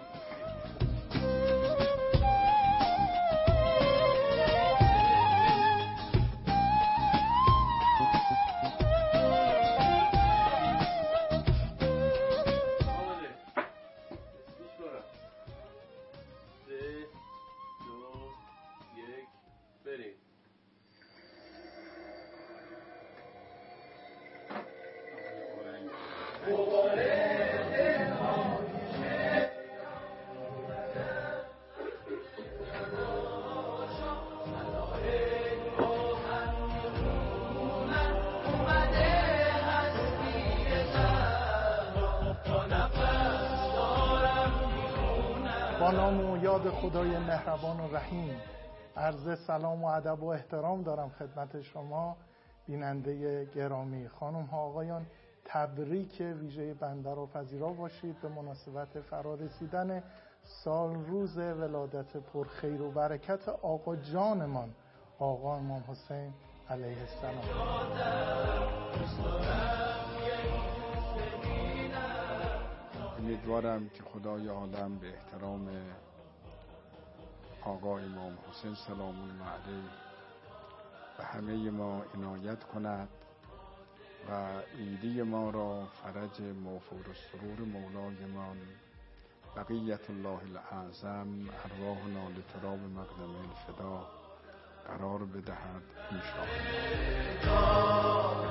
با نام و یاد خدای مهربان و رحیم، عرض سلام و ادب و احترام دارم خدمت شما بیننده گرامی. خانم ها آقایان، تبریک ویژه بنده را پذیرا باشید به مناسبت فرارسیدن سال روز ولادت پرخیر و برکت آقا جانمان آقا امام حسین علیه السلام. امیدوارم که خدای عالم به احترام آقا امام حسین سلام الله علیه به همه ما عنایت کند و عیدی ما را فرج موفور السرور مولایمان بقیت الله الاعظم ارواحنا لتراب مقدم الفدا قرار بدهد انشاءالله.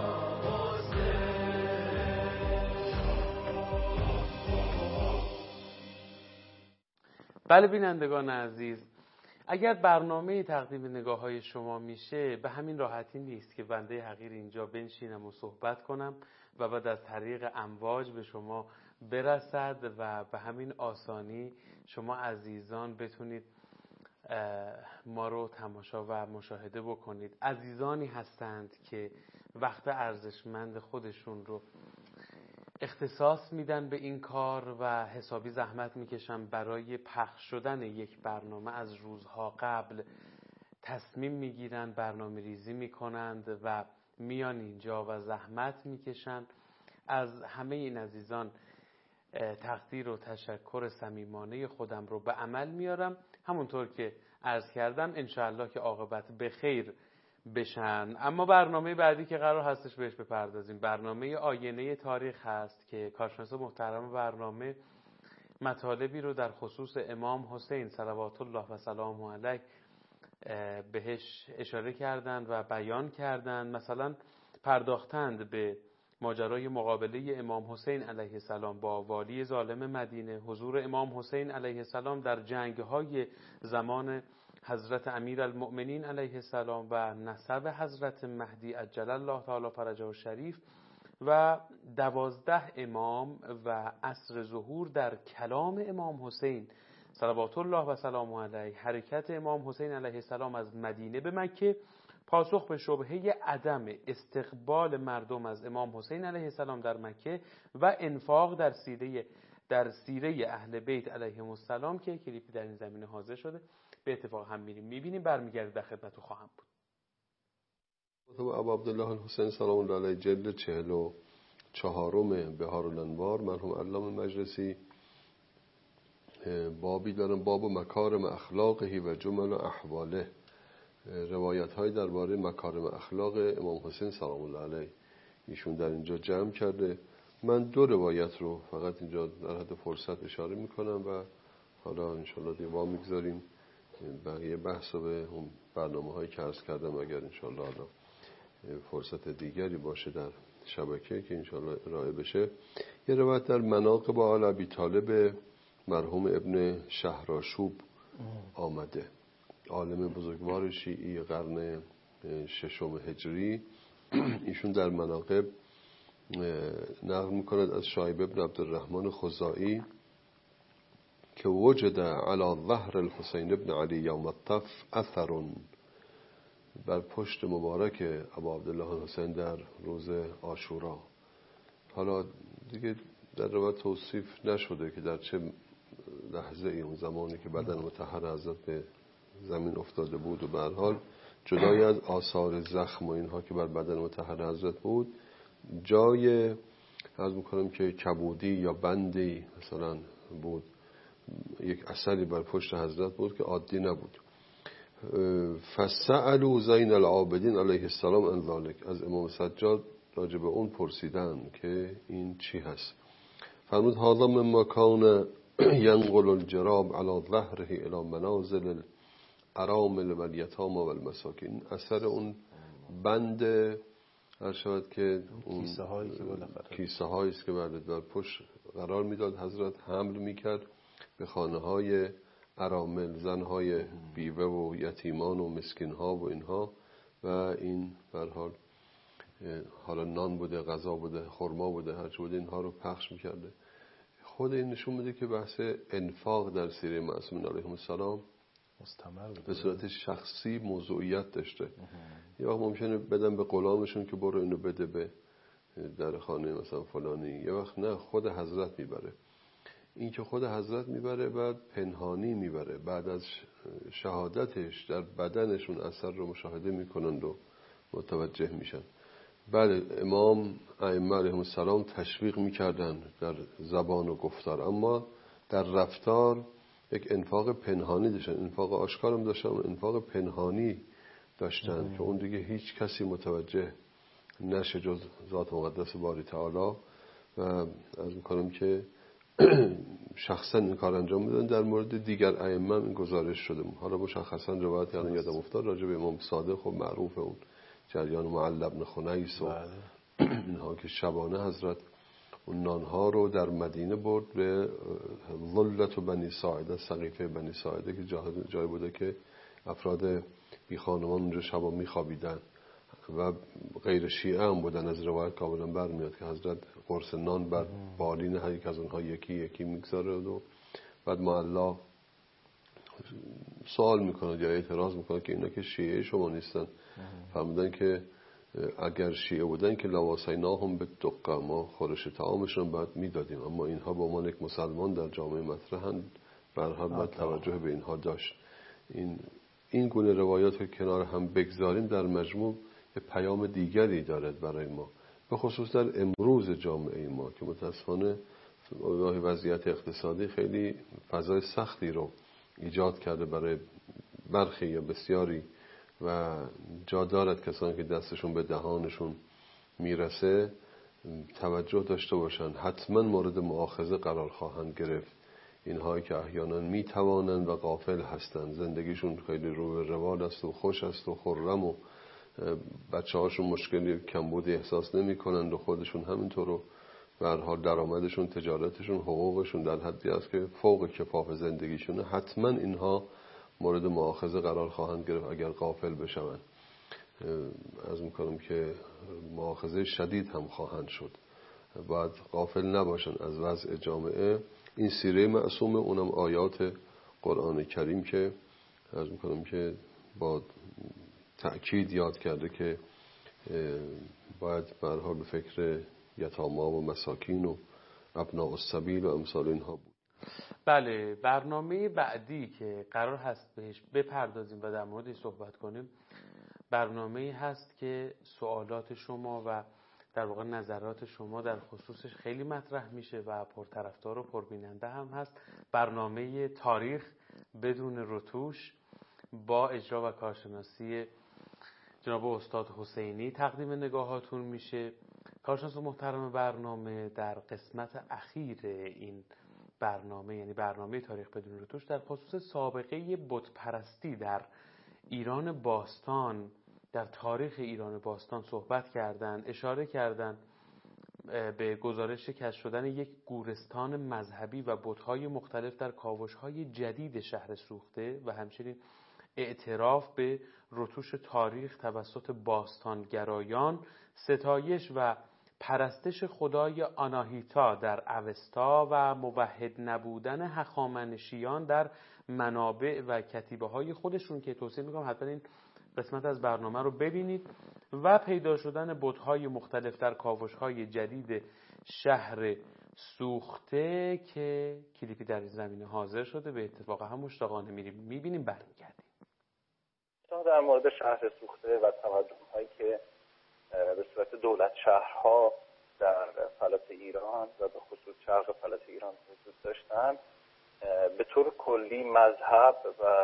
بله بینندگان عزیز، اگر برنامه تقدیم نگاه های شما میشه به همین راحتی نیست که بنده حقیر اینجا بنشینم و صحبت کنم و بعد از طریق امواج به شما برسد و به همین آسانی شما عزیزان بتونید ما رو تماشا و مشاهده بکنید. عزیزانی هستند که وقت ارزشمند خودشون رو اختصاص میدن به این کار و حسابی زحمت میکشن برای پخش شدن یک برنامه. از روزها قبل تصمیم میگیرن، برنامه ریزی میکنند و میان اینجا و زحمت میکشن. از همه این عزیزان تقدیر و تشکر صمیمانه خودم رو به عمل میارم. همونطور که عرض کردم انشاءالله که عاقبت به خیر بشن. اما برنامه بعدی که قرار هستش بهش بپردازیم برنامه آینه تاریخ هست که کارشناس محترم برنامه مطالبی رو در خصوص امام حسین صلوات الله و سلامه علیه بهش اشاره کردند و بیان کردند. مثلا پرداختند به ماجرای مقابله امام حسین علیه السلام با والی ظالم مدینه، حضور امام حسین علیه السلام در جنگ‌های زمان حضرت امیرالمؤمنین علیه السلام و نسب حضرت مهدی عجل الله تعالی فرجه الشریف و 12 امام و عصر ظهور در کلام امام حسین صلوات الله و سلامه علیه، حرکت امام حسین علیه السلام از مدینه به مکه، پاسخ به شبهه عدم استقبال مردم از امام حسین علیه السلام در مکه و انفاق در سیره اهل بیت علیهم السلام که کلیپی در این زمینه حاضر شده. به اتفاق هم میبینیم برمیگرده در خدمتتون خواهم بود. ابو عبدالله الحسین سلام الله علیه جلد 44 بهار الانوار مرحوم علامه مجلسی بابی دارن، باب مکارم اخلاقه و جمل احواله، روایت های درباره مکارم اخلاق امام حسین سلام الله علیه ایشون در اینجا جمع کرده. من 2 روایت رو فقط اینجا در حد فرصت اشاره میکنم و حالا انشالله دیگه وا میگذاریم بقیه بحث رو به اون برنامه هایی که عرض کردم اگر انشالله حالا فرصت دیگری باشه در شبکه که انشالله ارائه بشه. یه روایت در مناقب آل ابی طالب مرحوم ابن شهرآشوب آمده، عالم بزرگوار شیعی قرن 6 هجری. ایشون در مناقب نقل میکند از شایب ابن عبدالرحمن خزائی که وجد علی ظهر الحسین ابن علی یوم الطف اثر، بر پشت مبارک ابو عبدالله حسین در روز عاشورا. حالا دیگه در روایت توصیف نشده که در چه لحظه اون زمانی که بدن مطهر حضرت به زمین افتاده بود و به هر حال جدای از آثار زخم و اینها که بر بدن مطهر حضرت بود، جای عرض میکنم که کبودی یا بندی مثلا بود، یک اثری بر پشت حضرت بود که عادی نبود. فسألوا زین العابدین علیه السلام عن ذلک، از امام سجاد راجع به اون پرسیدن که این چی هست. فرمود هذا مما کان ینقل الجراب علی ظهره الی منازل الارامل و الیتامی و المساکین، اثر اون بند ارشد که اون کیسه هایی است که بعد در پشت قرار میداد حضرت، حمل میکرد به خانه های ارامل، زن های بیوه و یتیمان و مسکین ها و اینها، و این برحال حالا نان بوده، غذا بوده، خرما بوده، هرچی بوده، اینها رو پخش میکرده. خود این نشون میده که بحث انفاق در سیره معصومین علیهم السلام به صورت شخصی موضوعیت داشته. یا ممکنه بدن به غلامشون که برو اینو بده به در خانه مثلا فلانی، یه وقت نه، خود حضرت میبره. این که خود حضرت میبره، بعد پنهانی میبره، بعد از شهادتش در بدنشون اثر رو مشاهده میکنند و متوجه میشن. بله، امام ائمه علیهم السلام تشویق میکردن در زبان و گفتار، اما در رفتار یک انفاق پنهانی داشتن. انفاق آشکار هم داشتن، انفاق پنهانی داشتن که اون دیگه هیچ کسی متوجه نشه جز ذات مقدس باری تعالی. و از میکنم که شخصا این کار انجام میدن. در مورد دیگر ائمه این گزارش شده. حالا مشخصا روایت یعنی یادم افتاد راجع به امام صادق و معروف اون جریان معلی بن خنیس و اینها که شبانه حضرت اون نانها رو در مدینه برد به ظلت و بنی ساعده، سقیفه بنی ساعده که جای بوده که افراد بی خانمان اونجا شبا میخوابیدن و غیر شیعه هم بودن. از روایت کاملا برمیاد که حضرت قرص نان بر بالین هر یک از اونها یکی یکی میگذاره و بعد معلا سوال میکنه یا اعتراض میکنه که اینا که شیعه شما نیستن. فرمودن که اگر شیعه بودن که لواسیناهم به دقه، ما خورش طعامشون باید میدادیم، اما اینها با عنوان یک مسلمان در جامعه مطرحن، برها باید توجه به اینها داشت. این گونه روایات رو کنار هم بگذاریم در مجموع یه پیام دیگری دارد برای ما، به خصوص در امروز جامعه ما که متاسفانه وضعیت اقتصادی خیلی فضای سختی رو ایجاد کرده برای برخی یا بسیاری و جا دارد کسانی که دستشون به دهانشون میرسه توجه داشته باشن. حتما مورد مؤاخذه قرار خواهند گرفت اینهایی که احیانا میتوانند و غافل هستند، زندگیشون خیلی رو به روال است و خوش است و خرم و بچه هاشون مشکلی کمبودی احساس نمی کنند و خودشون همینطور رو به هر حال درآمدشون، تجارتشون، حقوقشون در حدی است که فوق کفاف زندگیشونه. حتما اینها مورد مؤاخذه قرار خواهند گرفت اگر غافل بشوند. از میکنم که مؤاخذه شدید هم خواهند شد. باید غافل نباشن از وضع جامعه. این سیره معصومه، اونم آیات قرآن کریم که از میکنم که با تأکید یاد کرده که باید برها به فکر یتاما و مساکین و ابناء السبیل و امثال اینها بود. بله، برنامه بعدی که قرار هست بهش بپردازیم و در موردش صحبت کنیم برنامه‌ای هست که سوالات شما و در واقع نظرات شما در خصوصش خیلی مطرح میشه و پرطرفدار و پربیننده هم هست. برنامه تاریخ بدون رتوش با اجرا و کارشناسی جناب استاد حسینی تقدیم نگاهاتون میشه. کارشناس محترم برنامه در قسمت اخیر این برنامه، یعنی برنامه تاریخ بدون رتوش، در خصوص سابقه بتپرستی در ایران باستان، در تاریخ ایران باستان صحبت کردند، اشاره کردند به گزارش کشف شدن یک گورستان مذهبی و بت‌های مختلف در کاوش‌های جدید شهر سوخته و همچنین اعتراف به رتوش تاریخ توسط باستانگرایان، ستایش و پرستش خدای آناهیتا در اوستا و موحد نبودن هخامنشیان در منابع و کتیبه‌های خودشون که توصیه می‌کنم حتما این قسمت از برنامه رو ببینید، و پیدا شدن بت‌های مختلف در کاوش‌های جدید شهر سوخته که کلیپی در این زمینه حاضر شده. به اتفاق هم مشتاقانه می‌بینیم برمیگردیم. در مورد شهر سوخته و تمدن‌هایی که به صورت دولت شهرها در فلات ایران و به خصوص شرق فلات ایران وجود داشتن، به طور کلی مذهب و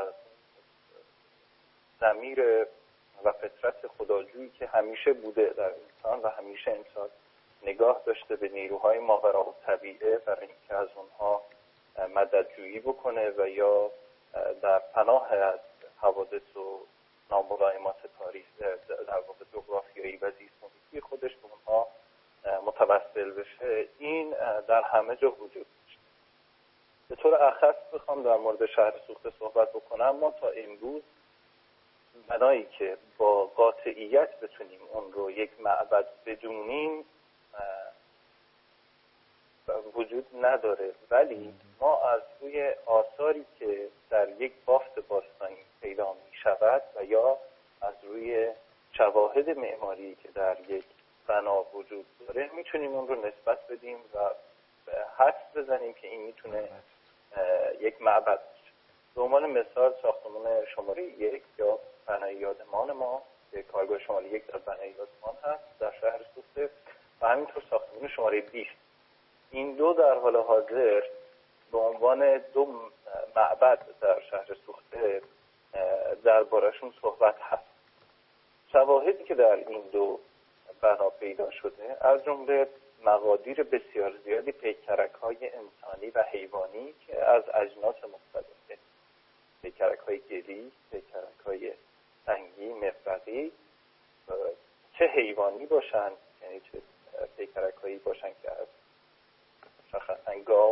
ضمیر و فطرت خداجویی که همیشه بوده در انسان و همیشه انسان نگاه داشته به نیروهای ماوراءالطبیعه برای اینکه از اونها مددجویی بکنه و یا در پناه از حوادث و ناملایمات تاریخ در واقع جغرافیایی و زیست محیطی خودش به اونها متوسل بشه. این در همه جا وجود داشته. به طور اخص بخوام در مورد شهر سوخته صحبت بکنم، ما تا امروز بنایی که با قاطعیت بتونیم اون رو یک معبد بدونیم وجود نداره، ولی ما از روی آثاری که در یک بافت باستانی پیدا می شود و یا از روی شواهد معماری که در یک بنا وجود داره میتونیم اون رو نسبت بدیم و حدس بزنیم که این میتونه یک معبد باشه. به عنوان مثال ساختمان شماره 1 یا بنای یادمان ما که کارگاه شماره 1 در بنای یادمان هست در شهر سوخته و همینطور ساختمان شماره 20. این دو در حال حاضر به عنوان دو معبد در شهر سوخته دربارشون صحبت هست. شواهدی که در این دو بنا پیدا شده از جمله مقادیر بسیار زیادی پیکرک‌های انسانی و حیوانی که از اجناس مختلفه، پیکرک‌های گلی، پیکرک‌های سنگی، مفرقی، چه حیوانی باشن، یعنی چه پیکرک‌هایی باشن که از شخصا گاو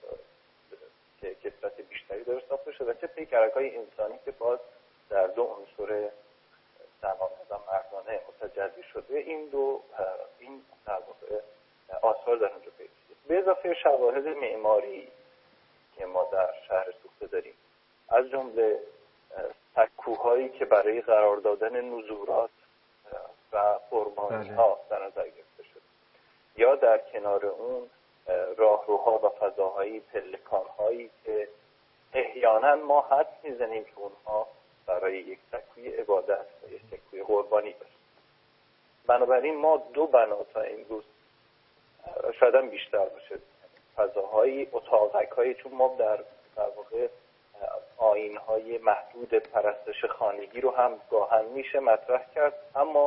که کثرت بیشتری داره ساخته شده و چه پیکرک‌های انسانی که باز در دو عنصر زنانه و مردانه متجلی شده. این در واقع آثار در اونجا پیدا شده. به اضافه شواهد معماری که ما در شهر سوخته داریم، از جمله سکوهایی که برای قرار دادن نزورات و قربانی‌ها در نظر گرفته شده، یا در کنار اون راهروها و فضاهایی، پلکان‌هایی که احیانا ما حد میزنیم که اونها برای یک سکوی عبادت و یک سکوی قربانی باشه. بنابراین ما دو بنا تا امروز، شاید هم بیشتر باشه، فضاهایی، اتاقک‌هایی، چون ما در واقع آیین‌های محدود پرستش خانگی رو هم گاهن میشه مطرح کرد، اما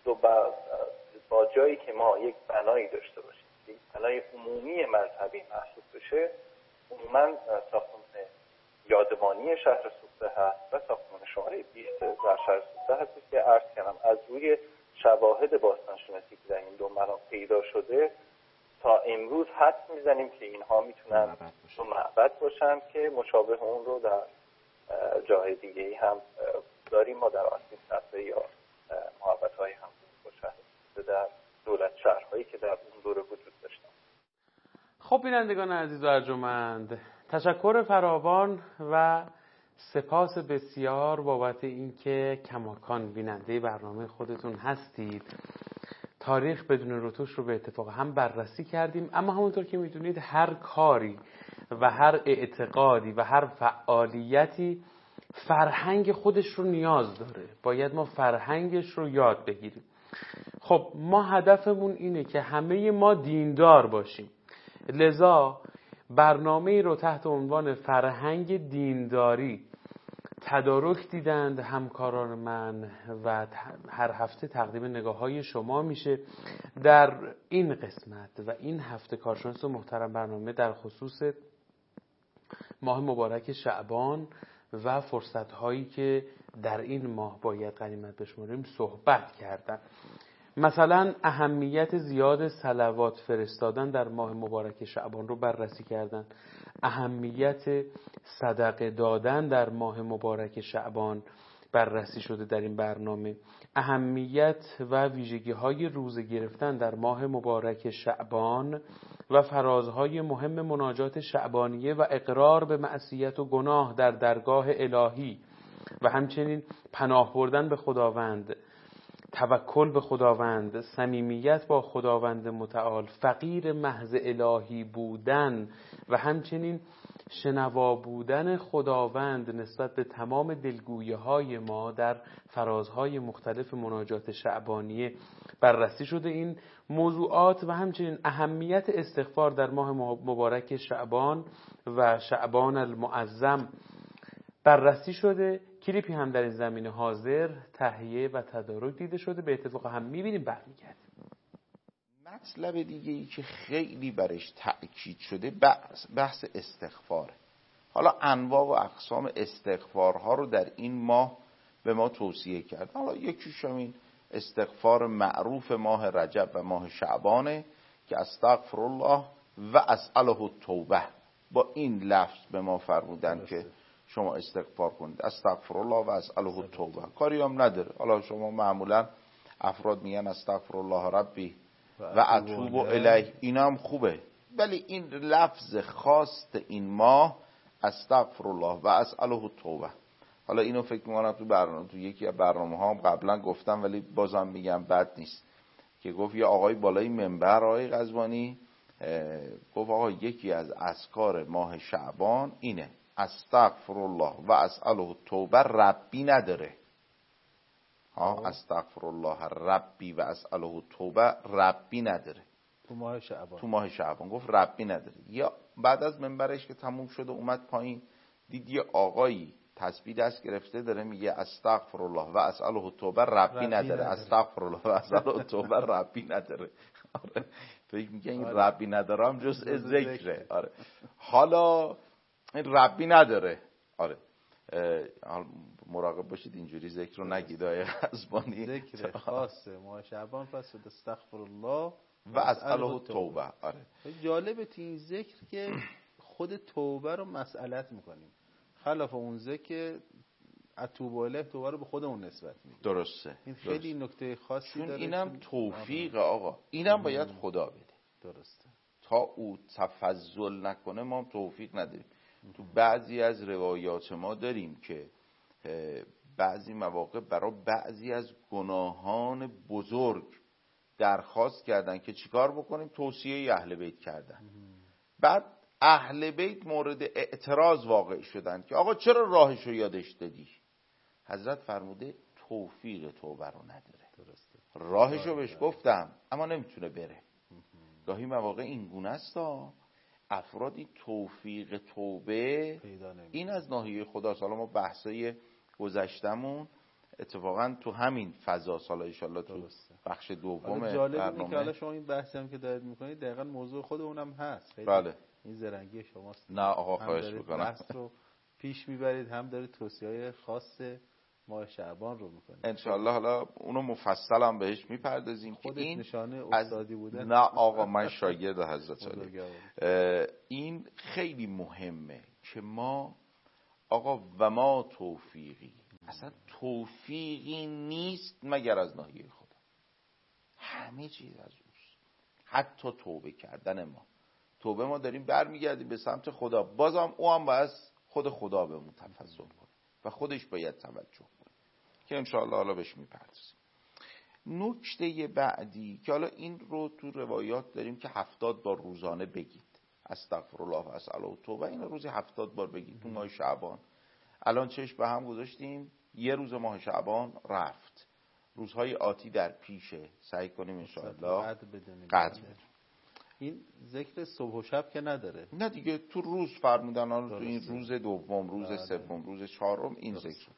با جایی که ما یک بنایی داشته باشیم، یک بنای عمومی مذهبی محسوب بشه، عموماً ساختمان یادمانی شهر سوخته هست و ساختمان شماره 20 در شهر سوخته هست که عرض کردم از روی شواهد باستانشناسی که در این دو بنا پیدا شده تا امروز حدس میزنیم که اینها میتونن دو معبد باشن که مشابه اون رو در جای دیگه‌ای هم داریم. ما در آسیب صفحه یا معبدهای هم با شهر سوخته در دولت شهرهایی که در اون دوره وجود داشتن. خب بینندگان عزیز و ارجمند، تشکر فراوان و سپاس بسیار بابت اینکه کماکان بیننده برنامه خودتون هستید. تاریخ بدون رتوش رو به اتفاق هم بررسی کردیم، اما همونطور که میدونید هر کاری و هر اعتقادی و هر فعالیتی فرهنگ خودش رو نیاز داره. باید ما فرهنگش رو یاد بگیریم. خب ما هدفمون اینه که همه ما دیندار باشیم، لذا برنامه‌ای رو تحت عنوان فرهنگ دینداری تدارک دیدند همکاران من و هر هفته تقدیم نگاه‌های شما میشه. در این قسمت و این هفته کارشناس محترم برنامه در خصوص ماه مبارک شعبان و فرصت‌هایی که در این ماه باید غنیمت بشماریم صحبت کردن. مثلا اهمیت زیاد صلوات فرستادن در ماه مبارک شعبان رو بررسی کردن، اهمیت صدقه دادن در ماه مبارک شعبان بررسی شده در این برنامه، اهمیت و ویژگی‌های روزه گرفتن در ماه مبارک شعبان و فرازهای مهم مناجات شعبانیه و اقرار به معصیت و گناه در درگاه الهی و همچنین پناه بردن به خداوند، توکل به خداوند، صمیمیت با خداوند متعال، فقیر محض الهی بودن و همچنین شنوا بودن خداوند نسبت به تمام دلگویی‌های ما در فرازهای مختلف مناجات شعبانیه بررسی شده. این موضوعات و همچنین اهمیت استغفار در ماه مبارک شعبان و شعبان المعظم بررسی شده. کلیپی هم در این زمینه حاضر، تهیه و تدارک دیده شده. به اتفاق هم می‌بینیم برمیگردیم. مطلب دیگه ای که خیلی برش تأکید شده بحث استغفار. حالا انواع و اقسام استغفارها رو در این ماه به ما توصیه کرد. حالا یکیش همین استغفار معروف ماه رجب و ماه شعبانه که استغفر الله و اسأله التوبه. با این لفظ به ما فرمودن که شما استغفار کنید، استغفر الله و اسأله التوبه. کاری هم نداره. حالا شما معمولا افراد میگن استغفر الله ربی و اتوب الیه، اینا هم خوبه، ولی این لفظ خاص این ماه استغفر الله و اسأله التوبه. حالا اینو فکر می‌کنم تو یکی از برنامه‌ها قبلا گفتم، ولی بازم میگم بد نیست، که گفت یه آقای بالای منبر، آقای قزوانی، گفت آقا یکی از اذکار ماه شعبان اینه استغفر الله و اسأله التوبه، ربی نداره. استغفر الله ربی و اسأله التوبه، ربی نداره تو ماه شعبان گفت ربی نداره. یا بعد از منبرش که تموم شده اومد پایین، دید یه آقایی تسبیح دست گرفته داره میگه استغفر الله و اسأله التوبه، ربی نداره. استغفر الله و اسأله التوبه، ربی نداره. آره فکر میگه این ربی نداره هم جزء ذکره. آره حالا این ربی نداره. آره مراقب باشید اینجوری ذکر رو نگید آقای قزوانی. ذکر خاصه ماه شعبان، پس استغفر الله و اسأله التوبه. آره جالبه تو این ذکر که خود توبه رو مسئلت میکنیم، خلاف اون ذکر اتوب الیه توبه رو به خودمون نسبت میدیم. درسته. این خیلی نکته خاصی داره. اینم توفیق آقا، اینم باید خدا بده. درسته. تا او تفضل نکنه ما هم توفیق نداریم. تو بعضی از روایات ما داریم که بعضی مواقع برای بعضی از گناهان بزرگ درخواست کردن که چیکار بکنیم، توصیه اهل بیت کردن. بعد اهل بیت مورد اعتراض واقع شدن که آقا چرا راهشو یادش دادی؟ حضرت فرموده توفیق توبه رو نداره. درسته. راهشو بهش گفتم اما نمیتونه بره. گاهی مواقع این گونه است افرادی توفیق توبه این از ناحیه خداست. حالا ما بحثای گذشتمون اتفاقا تو همین فضا سال ان شاء الله تو بخش دوم برنامه. حالا شما این بحثی هم که دارید میکنید دقیقاً موضوع خود اونم هست. بله. این زرنگی شماست. نه آقا خواهش میکنم. بحث رو پیش میبرید، هم دارید توصیه‌های خاص ماه شعبان رو میکنید. ان شاء الله حالا اونو مفصل هم بهش میپردازیم که این نشانه استادی بوده. نه آقا من شاگرد حضرت صادق. این خیلی مهمه که ما آقا و ما توفیقی، اصلا توفیقی نیست مگر از ناحیه خدا. همه چیز از اوست، حتی توبه کردن ما. توبه ما داریم برمیگردیم به سمت خدا، بازم او هم باید خود خدا بهمون تفضل کنه و خودش باید توجه کنه که انشاءالله حالا بهش میپردازیم. نکته بعدی که حالا این رو تو روایات داریم که 70 بار روزانه بگید استغفر الله و اسأله التوبه، این روزی 70 بار بگید تو ماه شعبان. الان چشم به هم گذاشتیم، یه روز ماه شعبان رفت، روزهای آتی در پیشه، سعی کنیم انشاءالله قدر بدیم. این ذکر صبح و شب که نداره، نه دیگه تو روز فرمودن، تو این روز دوم، روز سوم، روز چهارم این ذکر.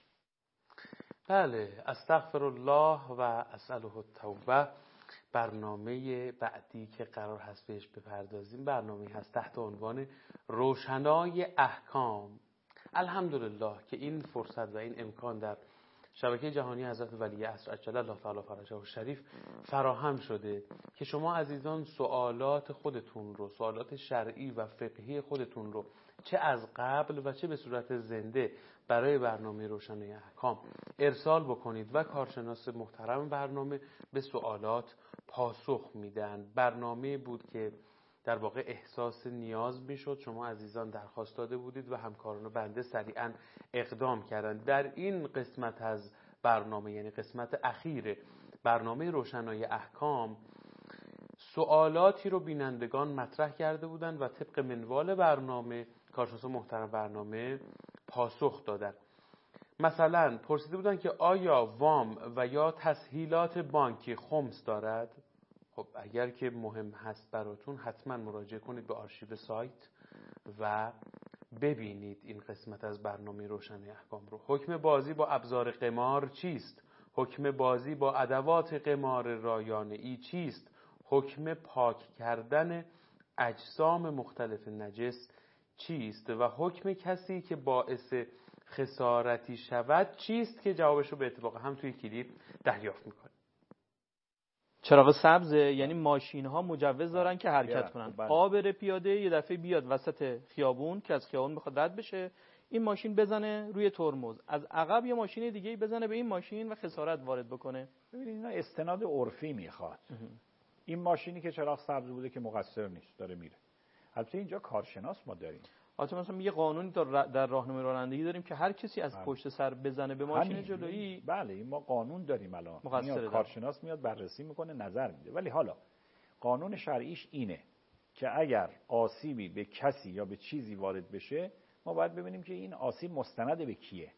بله، استغفر الله و اسأله التوبه. برنامه بعدی که قرار هست بهش بپردازیم برنامه هست تحت عنوان روشنای احکام. الحمدلله که این فرصت و این امکان در شبکه جهانی حضرت ولی عصر عجل الله تعالی فرجه الشریف فراهم شده که شما عزیزان سوالات خودتون رو، سوالات شرعی و فقهی خودتون رو چه از قبل و چه به صورت زنده برای برنامه روشنای احکام ارسال بکنید و کارشناس محترم برنامه به سوالات پاسخ میدن. برنامه بود که در واقع احساس نیاز میشد، شما عزیزان درخواست داده بودید و همکاران بنده سریعا اقدام کردن. در این قسمت از برنامه، یعنی قسمت اخیر برنامه روشنای احکام، سوالاتی رو بینندگان مطرح کرده بودند و طبق منوال برنامه کارشناسان محترم برنامه پاسخ دادن. مثلا پرسیده بودن که آیا وام و یا تسهیلات بانکی خمس دارد؟ خب اگر که مهم هست براتون حتما مراجعه کنید به آرشیو سایت و ببینید این قسمت از برنامه روشن احکام رو. حکم بازی با ابزار قمار چیست؟ حکم بازی با ادوات قمار رایانه‌ای چیست؟ حکم پاک کردن اجسام مختلف نجس چیست؟ و حکم کسی که باعث خسارتی شود چیست؟ که جوابش رو به اتفاق هم توی کلیپ دریافت میکنیم. چراغ سبز یعنی ماشین ها مجوز دارن که حرکت کنن. عابر پیاده یه دفعه بیاد وسط خیابون که از خیابون بخواد رد بشه، این ماشین بزنه روی ترمز، از عقب یه ماشین دیگه بزنه به این ماشین و خسارت وارد بکنه. ببینید اینا استناد عرفی میخواد. این ماشینی که چراغ سبز بوده که مقصر نیست، داره میره. البته اینجا کارشناس ما داریم. البته مثلا یه قانونی در راهنمای رانندگی داریم که هر کسی از پشت سر بزنه به ماشین جلویی، بله این ما قانون داریم الان. کارشناس میاد بررسی میکنه، نظر میده. ولی حالا قانون شرعیش اینه که اگر آسیبی به کسی یا به چیزی وارد بشه، ما باید ببینیم که این آسیب مستند به کیه.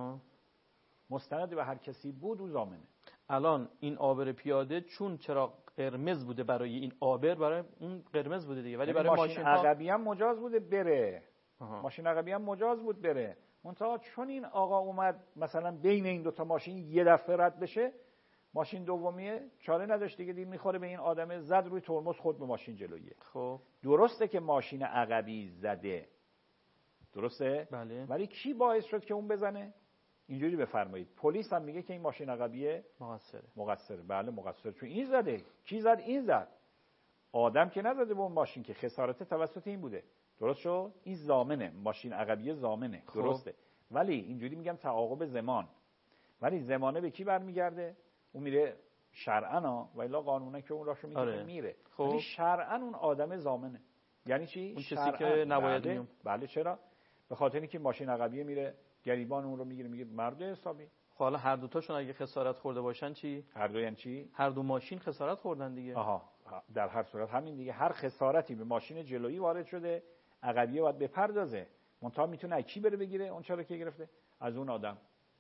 مستند به هر کسی بود و ضامنه. الان این عابر پیاده چون چراغ قرمز بوده برای این عابر، برای اون قرمز بوده دیگه، ولی برای ماشین عقبی هم مجاز بوده بره. ماشین عقبی هم مجاز بود بره. منتها چون این آقا اومد مثلا بین این دوتا ماشین یه دفعه رد بشه، ماشین دومیه چاره نداشت دیگه میخوره به این آدمه، زد روی ترمز، خود به ماشین جلویه. خب درسته که ماشین عقبی زده، درسته؟ بله. ولی کی باعث شد که اون بزنه؟ اینجوری بفرمایید. پلیس هم میگه که این ماشین عقبیه مقصره. بله مقصر، چون این زده. کی زد؟ این زد. آدم که نزده به اون ماشین، که خسارت توسط این بوده. درست شد؟ این ضامنه، ماشین عقبیه ضامنه. درسته. ولی اینجوری میگم تعاقب زمان. ولی زمانه به کی برمیگرده؟ اون میره شرعاً و الا قانونا که اون راشو میگه میره. ولی شرعاً اون آدم ضامنه. یعنی چی؟ اون کسی که نباید میوم. بله چرا؟ به خاطر اینکه ماشین عقبیه میره، گریبان اون رو میگیره، میگه مرد حسابی. خب حالا هر دو تاشون اگه خسارت خورده باشن چی؟ هر دو یعنی چی؟ هر دو ماشین خسارت خوردن دیگه. در هر صورت همین دیگه. هر خسارتی به ماشین جلویی وارد شده، عقبیه باید بپردازه. منتها میتونه از کی بره بگیره اون چرا که گرفته؟ از اون آدم.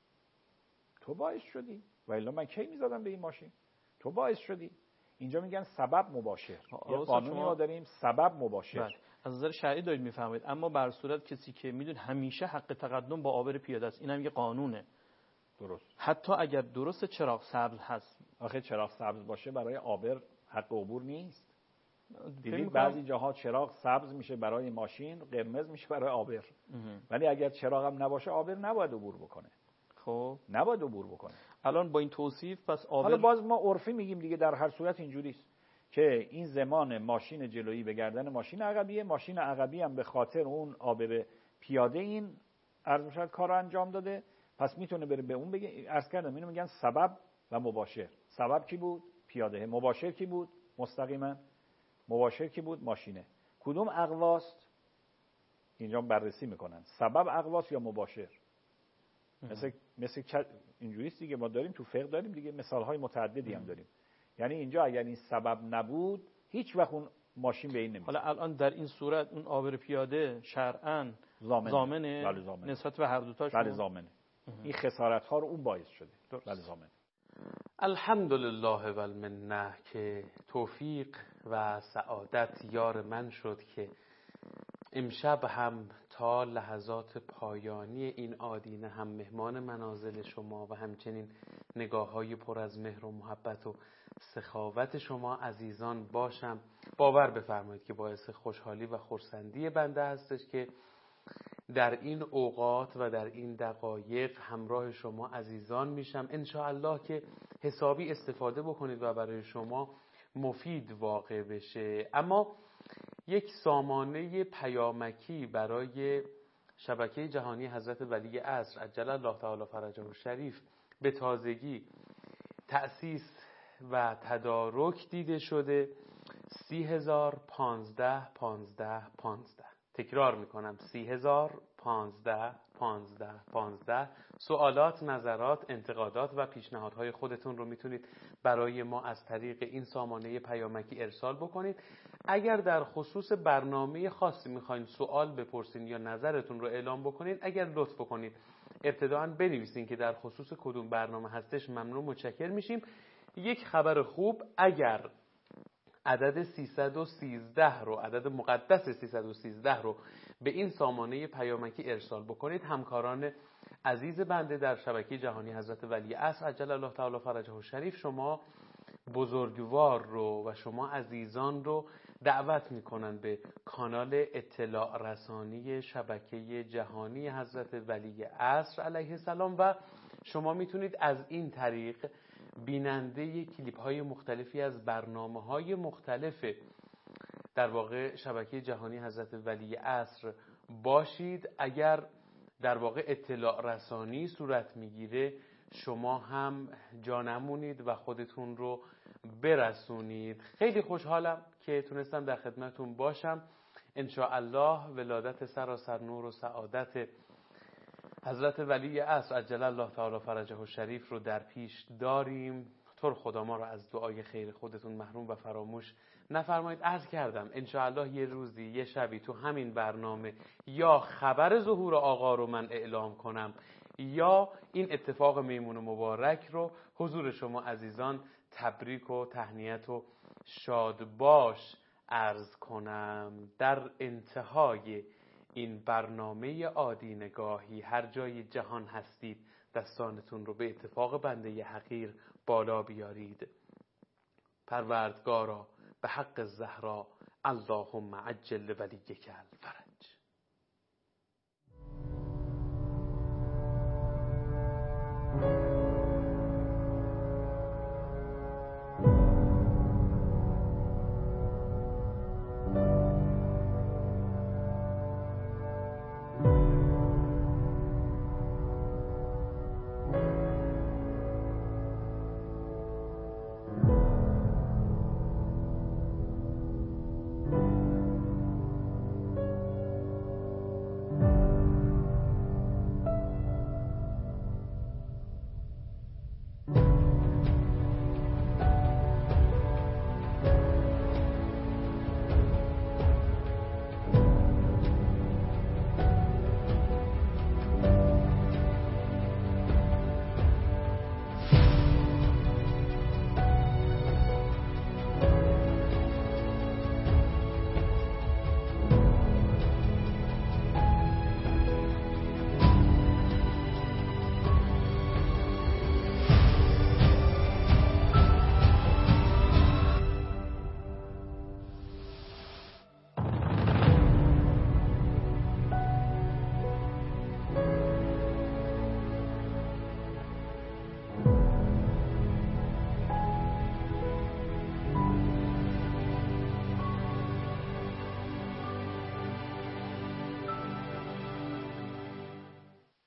تو باعث شدی، و الا من کی میزدم به این ماشین؟ تو باعث شدی. اینجا میگن سبب مباشر. یه قانونی ما داریم، سبب مباشر. از نظر شرعی دارید میفهمید، اما بر صورت کسی که میدون همیشه حق تقدم با عابر پیاده است، اینم یه قانونه. درست. حتی اگر درست چراغ سبز هست. آخه چراغ سبز باشه برای عابر حق عبور نیست. دیدید بعضی جاها چراغ سبز میشه برای ماشین، قرمز میشه برای عابر. ولی اگر چراغ هم نباشه عابر نباید عبور بکنه. خب نباید عبور بکنه. الان با این توصیف پس عابر، حالا باز ما عرفی میگیم دیگه، در هر صورت اینجوریست که این زمان ماشین جلویی به گردن ماشین عقبیه، ماشین عقبی هم به خاطر اون عابر پیاده این عرض میشه کارو انجام داده، پس میتونه بره به اون بگه. عرض کردم اینو میگن سبب و مباشر. سبب کی بود؟ پیاده. مباشر کی بود؟ مستقیما مباشر کی بود؟ ماشینه. کدوم اقواست؟ اینجا بررسی میکنن. سبب اقواست یا مباشر؟ مثل اینجوریست دیگه. ما داریم تو فقه داریم دیگه، مثالهای متعددی هم داریم. یعنی اینجا اگر این سبب نبود، هیچ وقت اون ماشین به این نمیشه. حالا الان در این صورت اون عابر پیاده شرعاً ضامنه. بله ضامنه. نسبت به هر دو تاشون. بله ضامنه. این خسارت ها رو اون باعث شده. بله ضامنه. الحمدلله و المنه که توفیق و سعادت یار من شد که امشب هم تا لحظات پایانی این آدینه هم مهمان منازل شما و همچنین نگاه‌های پر از مهر و محبت و سخاوت شما عزیزان باشم. باور بفرمایید که باعث خوشحالی و خرسندی بنده هستش که در این اوقات و در این دقایق همراه شما عزیزان میشم. انشاءالله که حسابی استفاده بکنید و برای شما مفید واقع بشه. اما یک سامانه پیامکی برای شبکه جهانی حضرت ولی عصر عجل الله تعالی فرجه الشریف به تازگی تأسیس و تدارک دیده شده. 30,015 15 15. تکرار میکنم 30,015 15 سوالات، نظرات، انتقادات و پیشنهادهای خودتون رو میتونید برای ما از طریق این سامانه پیامکی ارسال بکنید. اگر در خصوص برنامه خاصی میخواین سوال بپرسین یا نظرتون رو اعلام بکنید، اگر لطف بکنید ابتداً بنویسین که در خصوص کدوم برنامه هستش، ممنون متشکر میشیم. یک خبر خوب، اگر عدد 313 رو، عدد مقدس 313 رو به این سامانه پیامکی ارسال بکنید، همکاران عزیز بنده در شبکه جهانی حضرت ولی عصر عجل الله تعالی فرجه الشریف شما بزرگوار رو و شما عزیزان رو دعوت میکنن به کانال اطلاع رسانی شبکه جهانی حضرت ولی عصر علیه السلام و شما میتونید از این طریق بیننده کلیپ های مختلفی از برنامه های مختلف در واقع شبکه جهانی حضرت ولی عصر باشید. اگر در واقع اطلاع رسانی صورت میگیره، شما هم جا نمونید و خودتون رو برسونید. خیلی خوشحالم که تونستم در خدمتون باشم. انشاءالله ولادت سراسر نور و سعادت حضرت ولی عصر عجل الله تعالی فرجه الشریف رو در پیش داریم. طور خدا ما رو از دعای خیر خودتون محروم و فراموش نفرمایید. عرض کردم انشاءالله یه روزی یه شبی تو همین برنامه یا خبر ظهور آقا رو من اعلام کنم یا این اتفاق میمون مبارک رو حضور شما عزیزان تبریک و تهنیت و شادباش عرض کنم. در انتهای این برنامه عادی نگاهی هر جای جهان هستید دستانتون رو به اتفاق بنده حقیر بالا بیارید. پروردگارا به حق الزهرا اللهم عجل ولیک الفرج.